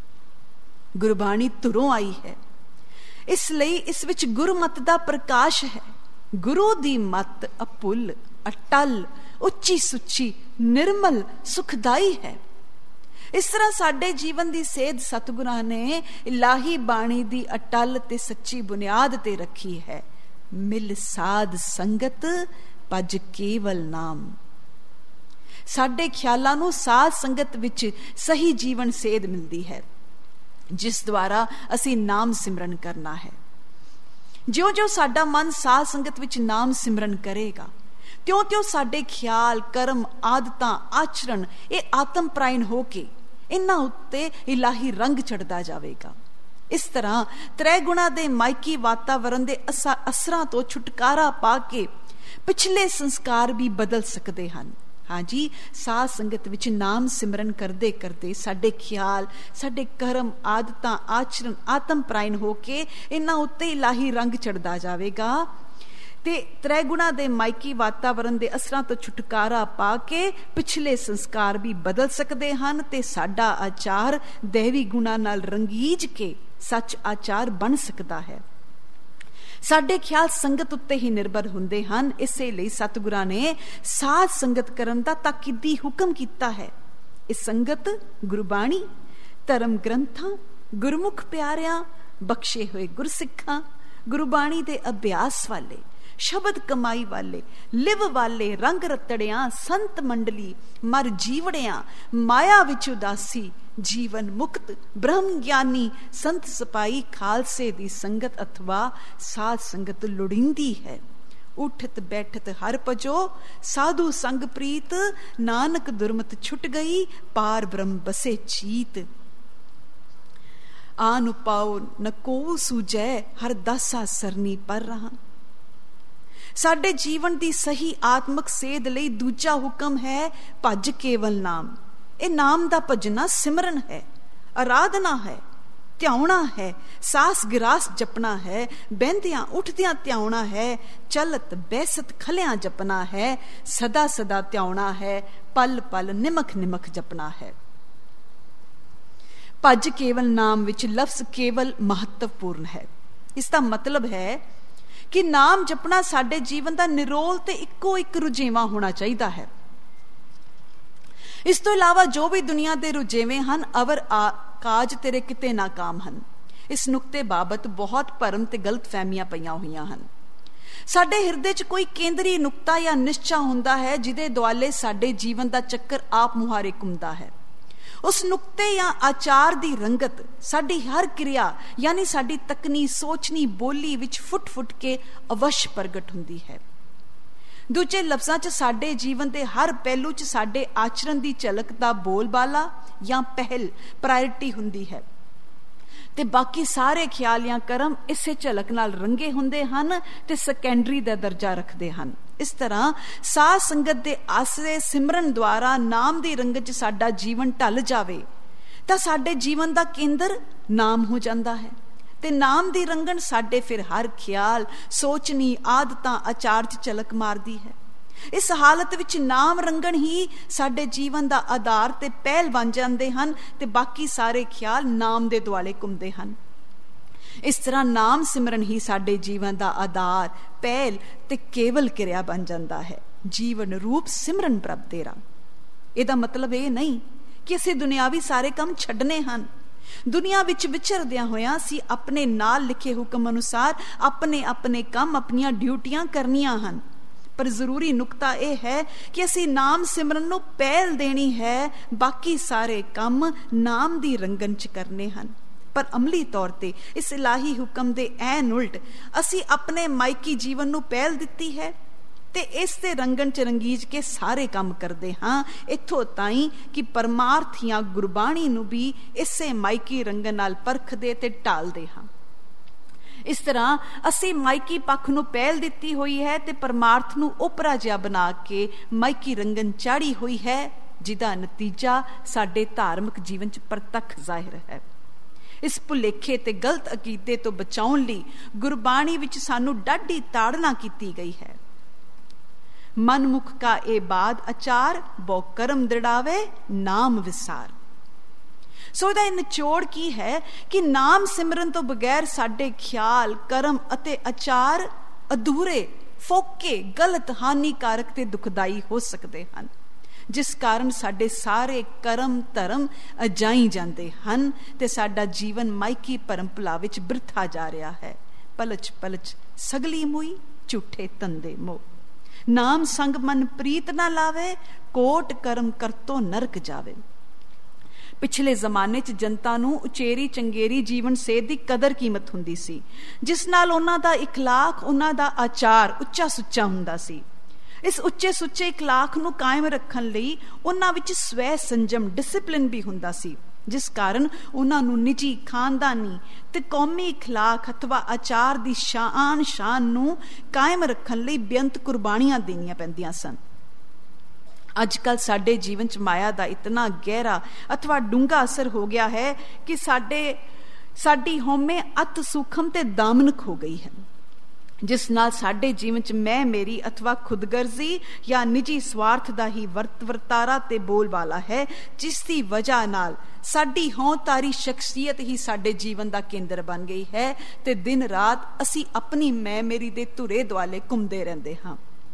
ਗੁਰਬਾਣੀ ਧੁਰੋਂ ਆਈ ਹੈ, ਇਸ ਲਈ ਇਸ ਵਿੱਚ ਗੁਰਮਤ ਦਾ ਪ੍ਰਕਾਸ਼ ਹੈ। ਗੁਰੂ ਦੀ ਮਤ ਅਭੁੱਲ ਅਟਲ, ਉੱਚੀ ਸੁੱਚੀ, ਨਿਰਮਲ, ਸੁਖਦਾਈ ਹੈ। ਇਸ ਤਰ੍ਹਾਂ ਸਾਡੇ ਜੀਵਨ ਦੀ ਸੇਧ ਸਤਿਗੁਰਾਂ ਨੇ ਇਲਾਹੀ ਬਾਣੀ ਦੀ ਅਟਲ ਤੇ ਸੱਚੀ ਬੁਨਿਆਦ ਤੇ ਰੱਖੀ ਹੈ। ਮਿਲ ਸਾਧ ਸੰਗਤ ਭਜ ਕੇਵਲ ਨਾਮ। ਸਾਡੇ ਖਿਆਲਾਂ ਨੂੰ ਸਾਧ ਸੰਗਤ ਵਿੱਚ ਸਹੀ ਜੀਵਨ ਸੇਧ ਮਿਲਦੀ ਹੈ, ਜਿਸ ਦੁਆਰਾ ਅਸੀਂ ਨਾਮ ਸਿਮਰਨ ਕਰਨਾ ਹੈ। ਜਿਉਂ ਜਿਉਂ ਸਾਡਾ ਮਨ ਸਾਧ ਸੰਗਤ ਵਿੱਚ ਨਾਮ ਸਿਮਰਨ ਕਰੇਗਾ, ਤਿਉਂ ਤਿਉਂ ਸਾਡੇ ਖਿਆਲ, ਕਰਮ, ਆਦਤਾਂ, ਆਚਰਣ ਇਹ ਆਤਮ ਪ੍ਰਾਇਣ ਹੋ ਕੇ ਇਹਨਾਂ ਉੱਤੇ ਇਲਾਹੀ ਰੰਗ ਚੜ੍ਹਦਾ ਜਾਵੇਗਾ। ਇਸ ਤਰ੍ਹਾਂ ਤ੍ਰੈ ਗੁਣਾ ਦੇ ਮਾਇਕੀ ਵਾਤਾਵਰਣ ਦੇ ਅਸਰਾਂ ਤੋਂ ਛੁਟਕਾਰਾ ਪਾ ਕੇ ਪਿਛਲੇ ਸੰਸਕਾਰ ਵੀ ਬਦਲ ਸਕਦੇ ਹਨ। ਹਾਂਜੀ, ਸਾਧ ਸੰਗਤ ਵਿੱਚ ਨਾਮ ਸਿਮਰਨ ਕਰਦੇ ਕਰਦੇ ਸਾਡੇ ਖਿਆਲ, ਸਾਡੇ ਕਰਮ, ਆਦਤਾਂ, ਆਚਰਣ ਆਤਮ ਪ੍ਰਾਇਣ ਹੋ ਕੇ ਇਹਨਾਂ ਉੱਤੇ ਇਲਾਹੀ ਰੰਗ ਚੜ੍ਹਦਾ ਜਾਵੇਗਾ ਤੇ ਤ੍ਰੈ ਗੁਣਾ ਦੇ ਮਾਇਕੀ ਵਾਤਾਵਰਣ ਦੇ ਅਸਰਾਂ ਤੋਂ ਛੁਟਕਾਰਾ ਪਾ ਕੇ ਪਿਛਲੇ ਸੰਸਕਾਰ ਵੀ ਬਦਲ ਸਕਦੇ ਹਨ ਤੇ ਸਾਡਾ ਆਚਾਰ ਦੇਵੀ ਗੁਣਾ ਨਾਲ ਰੰਗੀਜ ਕੇ ਸੱਚ ਆਚਾਰ ਬਣ ਸਕਦਾ ਹੈ। ਸਾਡੇ ਖਿਆਲ ਸੰਗਤ ਉੱਤੇ ਹੀ ਨਿਰਭਰ ਹੁੰਦੇ ਹਨ। ਇਸੇ ਲਈ ਸਤਿਗੁਰਾਂ ਨੇ ਸਾਧ ਸੰਗਤ ਕਰਨ ਦਾ ਤਾਕੀਦੀ ਹੁਕਮ ਕੀਤਾ ਹੈ। ਇਹ ਸੰਗਤ ਗੁਰਬਾਣੀ, ਧਰਮ ਗ੍ਰੰਥਾਂ, ਗੁਰਮੁਖ ਪਿਆਰਿਆਂ, ਬਖਸ਼ੇ ਹੋਏ ਗੁਰਸਿੱਖਾਂ, ਗੁਰਬਾਣੀ ਦੇ ਅਭਿਆਸ ਵਾਲੇ, ਸ਼ਬਦ ਕਮਾਈ ਵਾਲੇ, ਲਿਵ ਵਾਲੇ, ਰੰਗ ਰਤੜਿਆਂ, ਸੰਤ ਮੰਡਲੀ, ਮਰ ਜੀਵੜਿਆਂ, ਮਾਇਆ ਵਿੱਚ ਉਦਾਸੀ, ਜੀਵਨ ਮੁਕਤ, ਬ੍ਰਹਮ ਗਿਆਨੀ, ਸੰਤ ਸਿਪਾਹੀ, ਖਾਲਸੇ ਦੀ ਸੰਗਤ ਅਥਵਾ ਸਾਧ ਸੰਗਤ ਲੋੜੀਂਦੀ ਹੈ। ਉਠਤ ਬੈਠਤ ਹਰ ਭਜੋ, ਸਾਧੂ ਸੰਗ ਪ੍ਰੀਤ, ਨਾਨਕ ਦੁਰਮਤ ਛੁਟ ਗਈ, ਪਾਰ ਬ੍ਰਹਮ ਬਸੇ ਚੀਤ। ਆਨ ਪਾਓ ਨ ਕੋ ਸੂਝੈ, ਹਰ ਦਾਸਾ ਸਰਨੀ ਪਰ ਰਹਾ। ਸਾਡੇ ਜੀਵਨ ਦੀ ਸਹੀ ਆਤਮਕ ਸੇਧ ਲਈ ਦੂਜਾ ਹੁਕਮ ਹੈ ਭਜ ਕੇਵਲ ਨਾਮ। ਇਹ ਨਾਮ ਦਾ ਭਜਨਾ ਸਿਮਰਨ ਹੈ, ਆਰਾਧਨਾ ਹੈ, ਧਿਆਉਣਾ ਹੈ, ਸਾਸ ਗਿਰਾਸ ਜਪਣਾ ਹੈ, ਬਹਿੰਦਿਆਂ ਉੱਠਦਿਆਂ ਧਿਆਉਣਾ ਹੈ, ਚਲਤ ਬੈਸਤ ਖਲਿਆਂ ਜਪਣਾ ਹੈ, ਸਦਾ ਸਦਾ ਧਿਆਉਣਾ ਹੈ, ਪਲ ਪਲ ਨਿਮਖ ਨਿਮਖ ਜਪਣਾ ਹੈ। ਭਜ ਕੇਵਲ ਨਾਮ ਵਿੱਚ ਲਫ਼ਜ਼ ਕੇਵਲ ਮਹੱਤਵਪੂਰਨ ਹੈ। ਇਸ ਦਾ ਮਤਲਬ ਹੈ ਕਿ ਨਾਮ ਜਪਣਾ ਸਾਡੇ ਜੀਵਨ ਦਾ ਨਿਰੋਲ ਤੇ ਇੱਕੋ ਇੱਕ ਰੁਝੇਵਾਂ ਹੋਣਾ ਚਾਹੀਦਾ ਹੈ। ਇਸ ਤੋਂ ਇਲਾਵਾ ਜੋ ਵੀ ਦੁਨੀਆ ਦੇ ਰੁਝੇਵੇਂ ਹਨ, ਅਵਰ ਕਾਜ ਤੇਰੇ ਕਿਤੇ ਨਾਕਾਮ ਹਨ। ਇਸ ਨੁਕਤੇ ਬਾਬਤ ਬਹੁਤ ਭਰਮ ਤੇ ਗਲਤ ਫਹਿਮੀਆਂ ਪਈਆਂ ਹੋਈਆਂ ਹਨ। ਸਾਡੇ ਹਿਰਦੇ 'ਚ ਕੋਈ ਕੇਂਦਰੀ ਨੁਕਤਾ ਜਾਂ ਨਿਸ਼ਚਾ ਹੁੰਦਾ ਹੈ ਜਿਹਦੇ ਦੁਆਲੇ ਸਾਡੇ ਜੀਵਨ ਦਾ ਚੱਕਰ ਆਪ ਮੁਹਾਰੇ ਘੁੰਮਦਾ ਹੈ। ਉਸ ਨੁਕਤੇ ਜਾਂ ਆਚਾਰ ਦੀ ਰੰਗਤ ਸਾਡੀ ਹਰ ਕਿਰਿਆ ਯਾਨੀ ਸਾਡੀ ਤਕਨੀ, ਸੋਚਣੀ, ਬੋਲੀ ਵਿੱਚ ਫੁੱਟ ਫੁੱਟ ਕੇ ਅਵਸ਼ ਪ੍ਰਗਟ ਹੁੰਦੀ ਹੈ। ਦੂਜੇ ਲਫ਼ਜ਼ਾਂ 'ਚ ਸਾਡੇ ਜੀਵਨ ਦੇ ਹਰ ਪਹਿਲੂ 'ਚ ਸਾਡੇ ਆਚਰਣ ਦੀ ਝਲਕ ਦਾ ਬੋਲਬਾਲਾ ਜਾਂ ਪਹਿਲ ਪ੍ਰਾਇਰਟੀ ਹੁੰਦੀ ਹੈ ਤੇ ਬਾਕੀ ਸਾਰੇ ਖਿਆਲ ਜਾਂ ਕਰਮ ਇਸੇ ਝਲਕ ਨਾਲ ਰੰਗੇ ਹੁੰਦੇ ਹਨ ਤੇ ਸੈਕੰਡਰੀ ਦਾ ਦਰਜਾ ਰੱਖਦੇ ਹਨ। ਇਸ ਤਰ੍ਹਾਂ ਸਾਧ ਸੰਗਤ ਦੇ ਆਸਰੇ ਸਿਮਰਨ ਦੁਆਰਾ ਨਾਮ ਦੀ ਰੰਗਤ 'ਚ ਸਾਡਾ ਜੀਵਨ ਢਲ ਜਾਵੇ ਤਾਂ ਸਾਡੇ ਜੀਵਨ ਦਾ ਕੇਂਦਰ ਨਾਮ ਹੋ ਜਾਂਦਾ ਹੈ ਤੇ ਨਾਮ ਦੀ ਰੰਗਣ ਸਾਡੇ ਫਿਰ ਹਰ ਖਿਆਲ, ਸੋਚਣੀ, ਆਦਤਾਂ, ਆਚਾਰ 'ਚ ਝਲਕ ਮਾਰਦੀ ਹੈ। ਇਸ ਹਾਲਤ ਵਿੱਚ ਨਾਮ ਰੰਗਣ ਹੀ ਸਾਡੇ ਜੀਵਨ ਦਾ ਆਧਾਰ ਤੇ ਪਹਿਲ ਬਣ ਜਾਂਦੇ ਹਨ ਤੇ ਬਾਕੀ ਸਾਰੇ ਖਿਆਲ ਨਾਮ ਦੇ ਦੁਆਲੇ ਘੁੰਮਦੇ ਹਨ। ਇਸ ਤਰ੍ਹਾਂ ਨਾਮ ਸਿਮਰਨ ਹੀ ਸਾਡੇ ਜੀਵਨ ਦਾ ਆਧਾਰ, ਪਹਿਲ ਤੇ ਕੇਵਲ ਕਿਰਿਆ ਬਣ ਜਾਂਦਾ ਹੈ। ਜੀਵਨ ਰੂਪ ਸਿਮਰਨ ਪ੍ਰਭ ਤੇਰਾ। ਇਹਦਾ ਮਤਲਬ ਇਹ ਨਹੀਂ ਕਿ ਅਸੀਂ ਦੁਨਿਆਵੀ ਸਾਰੇ ਕੰਮ ਛੱਡਨੇ ਹਨ। ਦੁਨੀਆ ਵਿੱਚ ਵਿਚਰਦਿਆਂ ਹੋਇਆਂ ਅਸੀਂ ਆਪਣੇ ਨਾਲ ਲਿਖੇ ਹੁਕਮ ਅਨੁਸਾਰ ਆਪਣੇ ਆਪਣੇ ਕੰਮ, ਆਪਣੀਆਂ ਡਿਊਟੀਆਂ ਕਰਨੀਆਂ ਹਨ। ਪਰ ਜ਼ਰੂਰੀ ਨੁਕਤਾ ਇਹ ਹੈ ਕਿ ਅਸੀਂ ਨਾਮ ਸਿਮਰਨ ਨੂੰ ਪਹਿਲ ਦੇਣੀ ਹੈ, ਬਾਕੀ ਸਾਰੇ ਕੰਮ ਨਾਮ ਦੀ ਰੰਗਨ 'ਚ ਕਰਨੇ ਹਨ। ਪਰ ਅਮਲੀ ਤੌਰ ਤੇ ਇਸ ਇਲਾਹੀ ਹੁਕਮ ਦੇ ਐਨ ਉਲਟ ਅਸੀਂ ਆਪਣੇ ਮਾਇਕੀ ਜੀਵਨ ਨੂੰ ਪਹਿਲ ਦਿੱਤੀ ਹੈ ਤੇ ਇਸ ਦੇ ਰੰਗਣ 'ਚ ਰੰਗੀਜ ਕੇ ਸਾਰੇ ਕੰਮ ਕਰਦੇ ਹਾਂ, ਇੱਥੋਂ ਤਾਈਂ ਕਿ ਪਰਮਾਰਥੀਆਂ ਗੁਰਬਾਣੀ ਨੂੰ ਵੀ ਇਸੇ ਮਾਇਕੀ ਰੰਗਨ ਨਾਲ ਪਰਖਦੇ ਤੇ ਢਾਲਦੇ ਹਾਂ। ਇਸ ਤਰ੍ਹਾਂ ਅਸੀਂ ਮਾਇਕੀ ਪੱਖ ਨੂੰ ਪਹਿਲ ਦਿੱਤੀ ਹੋਈ ਹੈ ਤੇ ਪਰਮਾਰਥ ਨੂੰ ਓਪਰਾ ਜਿਹਾ ਬਣਾ ਕੇ ਮਾਇਕੀ ਰੰਗਨ ਚਾੜੀ ਹੋਈ ਹੈ, ਜਿਹਦਾ ਨਤੀਜਾ ਸਾਡੇ ਧਾਰਮਿਕ ਜੀਵਨ 'ਚ ਪ੍ਰਤੱਖ ਜ਼ਾਹਿਰ ਹੈ। ਇਸ ਭੁਲੇਖੇ ਤੇ ਗਲਤ ਅਕੀਦੇ ਤੋਂ ਬਚਾਉਣ ਲਈ ਗੁਰਬਾਣੀ ਵਿੱਚ ਸਾਨੂੰ ਡਾਢੀ ਤਾੜਨਾ ਕੀਤੀ ਗਈ ਹੈ। ਮਨਮੁਖ ਕਾ ਇਹ ਬਾਦ ਅਚਾਰ, ਬਹੁ ਕਰਮ ਦ੍ਰਿੜਾਵੇ ਨਾਮ ਵਿਸਾਰ। ਸੋ ਇਹਦਾ ਨਿਚੋੜ ਕੀ ਹੈ ਕਿ ਨਾਮ ਸਿਮਰਨ ਤੋਂ ਬਗੈਰ ਸਾਡੇ ਖਿਆਲ, ਕਰਮ ਅਤੇ ਆਚਾਰ ਅਧੂਰੇ, ਫੋਕੇ, ਗਲਤ, ਹਾਨੀਕਾਰਕ ਤੇ ਦੁਖਦਾਈ ਹੋ ਸਕਦੇ ਹਨ, ਜਿਸ ਕਾਰਨ ਸਾਡੇ ਸਾਰੇ ਕਰਮ ਧਰਮ ਅਜਾਈ ਜਾਂਦੇ ਹਨ ਤੇ ਸਾਡਾ ਜੀਵਨ ਮਾਇਕੀ ਭਰਮ ਭੁਲਾ ਵਿੱਚ ਬਿਰਥਾ ਜਾ ਰਿਹਾ ਹੈ। ਪਲਚ ਪਲਚ ਸਗਲੀ ਮੂਈ, ਝੂਠੇ ਤੰਦੇ ਮੋਹ। ਨਾਮ ਸੰਗ ਮਨ ਪ੍ਰੀਤ ਨਾ ਲਾਵੇ, ਕੋਟ ਕਰਮ ਕਰਤੋ ਨਰਕ ਜਾਵੇ। ਪਿਛਲੇ ਜ਼ਮਾਨੇ 'ਚ ਜਨਤਾ ਨੂੰ ਉਚੇਰੀ ਚੰਗੇਰੀ ਜੀਵਨ ਸੇਧ ਦੀ ਕਦਰ ਕੀਮਤ ਹੁੰਦੀ ਸੀ, ਜਿਸ ਨਾਲ ਉਹਨਾਂ ਦਾ ਇਖਲਾਕ, ਉਹਨਾਂ ਦਾ ਆਚਾਰ ਉੱਚਾ ਸੁੱਚਾ ਹੁੰਦਾ ਸੀ। ਇਸ ਉੱਚੇ ਸੁੱਚੇ ਇਖਲਾਕ ਨੂੰ ਕਾਇਮ ਰੱਖਣ ਲਈ ਉਹਨਾਂ ਵਿੱਚ ਸਵੈ ਸੰਜਮ, ਡਿਸਿਪਲਿਨ ਵੀ ਹੁੰਦਾ ਸੀ, ਜਿਸ ਕਾਰਨ ਉਹਨਾਂ ਨੂੰ ਨਿੱਜੀ, ਖਾਨਦਾਨੀ ਤੇ ਕੌਮੀ ਇਖਲਾਕ ਅਥਵਾ ਆਚਾਰ ਦੀ ਸ਼ਾਨ ਸ਼ਾਨ ਨੂੰ ਕਾਇਮ ਰੱਖਣ ਲਈ ਬੇਅੰਤ ਕੁਰਬਾਨੀਆਂ ਦੇਣੀਆਂ ਪੈਂਦੀਆਂ ਸਨ। ਅੱਜ ਕੱਲ੍ਹ ਸਾਡੇ ਜੀਵਨ 'ਚ ਮਾਇਆ ਦਾ ਇਤਨਾ ਗਹਿਰਾ ਅਥਵਾ ਡੂੰਘਾ ਅਸਰ ਹੋ ਗਿਆ ਹੈ ਕਿ ਸਾਡੇ ਸਾਡੀ ਹਉਮੈ ਅਤ ਸੂਖਮ ਤੇ ਦਾਮਨਕ ਹੋ ਗਈ ਹੈ, ਜਿਸ ਨਾਲ ਸਾਡੇ ਜੀਵਨ 'ਚ ਮੈਂ ਮੇਰੀ ਅਥਵਾ ਖੁਦਗਰਜ਼ੀ ਜਾਂ ਨਿੱਜੀ ਸਵਾਰਥ ਦਾ ਹੀ ਵਰਤ ਵਰਤਾਰਾ ਤੇ ਬੋਲਬਾਲਾ ਹੈ, ਜਿਸ ਦੀ ਵਜ੍ਹਾ ਨਾਲ ਸਾਡੀ ਹਉਤਾਰੀ ਸ਼ਖਸੀਅਤ ਹੀ ਸਾਡੇ ਜੀਵਨ ਦਾ ਕੇਂਦਰ ਬਣ ਗਈ ਹੈ ਤੇ ਦਿਨ ਰਾਤ ਅਸੀਂ ਆਪਣੀ ਮੈਂ ਮੇਰੀ ਦੇ ਧੁਰੇ ਦੁਆਲੇ ਘੁੰਮਦੇ ਰਹਿੰਦੇ ਹਾਂ।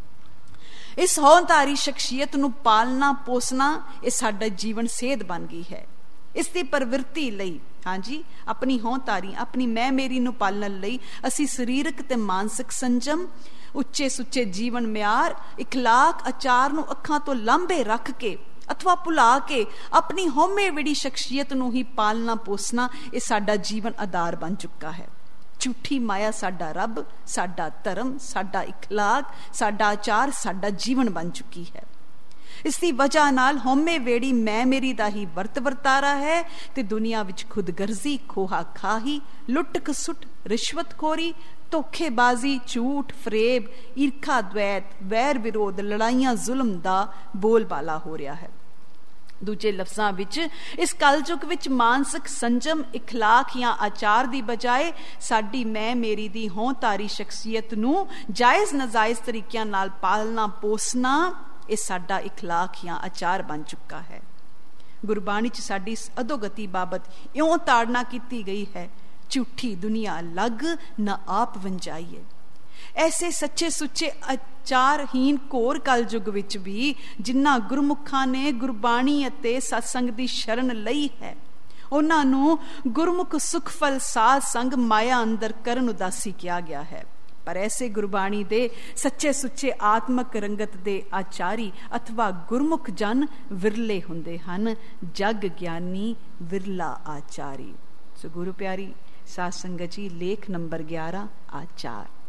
ਇਸ ਹਉਤਾਰੀ ਸ਼ਖਸੀਅਤ ਨੂੰ ਪਾਲਣਾ ਪੋਸਣਾ ਇਹ ਸਾਡਾ ਜੀਵਨ ਸੇਧ ਬਣ ਗਈ ਹੈ। ਇਸ ਦੀ ਪ੍ਰਵਿਰਤੀ ਲਈ, ਹਾਂਜੀ, ਆਪਣੀ ਹਉਤਾਰੀ, ਆਪਣੀ ਮੈਂ ਮੇਰੀ ਨੂੰ ਪਾਲਣ ਲਈ ਅਸੀਂ ਸਰੀਰਕ ਤੇ ਮਾਨਸਿਕ ਸੰਜਮ, ਉੱਚੇ ਸੁੱਚੇ ਜੀਵਨ ਮਿਆਰ ਇਖਲਾਕ ਆਚਾਰ ਨੂੰ ਅੱਖਾਂ ਤੋਂ ਲਾਂਭੇ ਰੱਖ ਕੇ ਅਥਵਾ ਭੁਲਾ ਕੇ ਆਪਣੀ ਹਉਮੈ ਵਿੜੀ ਸ਼ਖਸੀਅਤ ਨੂੰ ਹੀ ਪਾਲਣਾ ਪੋਸਣਾ ਇਹ ਸਾਡਾ ਜੀਵਨ ਆਧਾਰ ਬਣ ਚੁੱਕਾ ਹੈ। ਝੂਠੀ ਮਾਇਆ ਸਾਡਾ ਰੱਬ, ਸਾਡਾ ਧਰਮ, ਸਾਡਾ ਇਖਲਾਕ, ਸਾਡਾ ਆਚਾਰ, ਸਾਡਾ ਜੀਵਨ ਬਣ ਚੁੱਕੀ ਹੈ। ਇਸ ਦੀ ਵਜ੍ਹਾ ਨਾਲ ਹਉਮੈ ਵੇੜੀ ਮੈਂ ਮੇਰੀ ਦਾ ਹੀ ਵਰਤ ਵਰਤਾਰਾ ਹੈ ਤੇ ਦੁਨੀਆ ਵਿੱਚ ਖੁਦਗਰਜ਼ੀ, ਖੋਹਾ ਖਾਹੀ, ਲੁੱਟ ਖਸੁੱਟ, ਰਿਸ਼ਵਤਖੋਰੀ, ਧੋਖੇਬਾਜ਼ੀ, ਝੂਠ, ਫਰੇਬ, ਈਰਖਾ, ਦਵੈਤ, ਵੈਰ ਵਿਰੋਧ, ਲੜਾਈਆਂ, ਜ਼ੁਲਮ ਦਾ ਬੋਲਬਾਲਾ ਹੋ ਰਿਹਾ ਹੈ। ਦੂਜੇ ਲਫ਼ਜ਼ਾਂ ਵਿੱਚ ਇਸ ਕਲਯੁਗ ਵਿੱਚ ਮਾਨਸਿਕ ਸੰਜਮ, ਇਖਲਾਕ ਜਾਂ ਆਚਾਰ ਦੀ ਬਜਾਏ ਸਾਡੀ ਮੈਂ ਮੇਰੀ ਦੀ ਹਉਂ-ਧਾਰੀ ਸ਼ਖਸੀਅਤ ਨੂੰ ਜਾਇਜ਼ ਨਾਜਾਇਜ਼ ਤਰੀਕਿਆਂ ਨਾਲ ਪਾਲਣਾ ਪੋਸਣਾ ਇਹ ਸਾਡਾ ਇਖਲਾਕ ਜਾਂ ਆਚਾਰ ਬਣ ਚੁੱਕਾ ਹੈ। ਗੁਰਬਾਣੀ 'ਚ ਸਾਡੀ ਇਸ ਅਧੋਗਤੀ ਬਾਬਤ ਇਉਂ ਤਾੜਨਾ ਕੀਤੀ ਗਈ ਹੈ, ਝੂਠੀ ਦੁਨੀਆ ਲੱਗ ਨਾ ਆਪ ਵੰਜਾਈਏ। ਐਸੇ ਸੱਚੇ ਸੁੱਚੇ ਆਚਾਰਹੀਨ ਘੋਰ ਕਲਯੁਗ ਵਿੱਚ ਵੀ ਜਿਨ੍ਹਾਂ ਗੁਰਮੁਖਾਂ ਨੇ ਗੁਰਬਾਣੀ ਅਤੇ ਸਤਸੰਗ ਦੀ ਸ਼ਰਨ ਲਈ ਹੈ, ਉਹਨਾਂ ਨੂੰ ਗੁਰਮੁਖ ਸੁਖ ਫਲ ਸਾਧ ਸੰਗ ਮਾਇਆ ਅੰਦਰ ਕਰਨ ਉਦਾਸੀ ਕਿਹਾ ਗਿਆ ਹੈ। ਪਰ ਐਸੇ ਗੁਰਬਾਣੀ ਦੇ ਸੱਚੇ ਸੁੱਚੇ ਆਤਮਕ ਰੰਗਤ ਦੇ ਆਚਾਰੀ ਅਥਵਾ ਗੁਰਮੁਖ ਜਨ ਵਿਰਲੇ ਹੁੰਦੇ ਹਨ। ਜਗ ਗਿਆਨੀ ਵਿਰਲਾ ਆਚਾਰੀ। ਸੋ ਗੁਰੂ ਪਿਆਰੀ ਸਾਧ ਸੰਗਤ ਜੀ, ਲੇਖ ਨੰਬਰ ਗਿਆਰਾਂ, ਆਚਾਰ।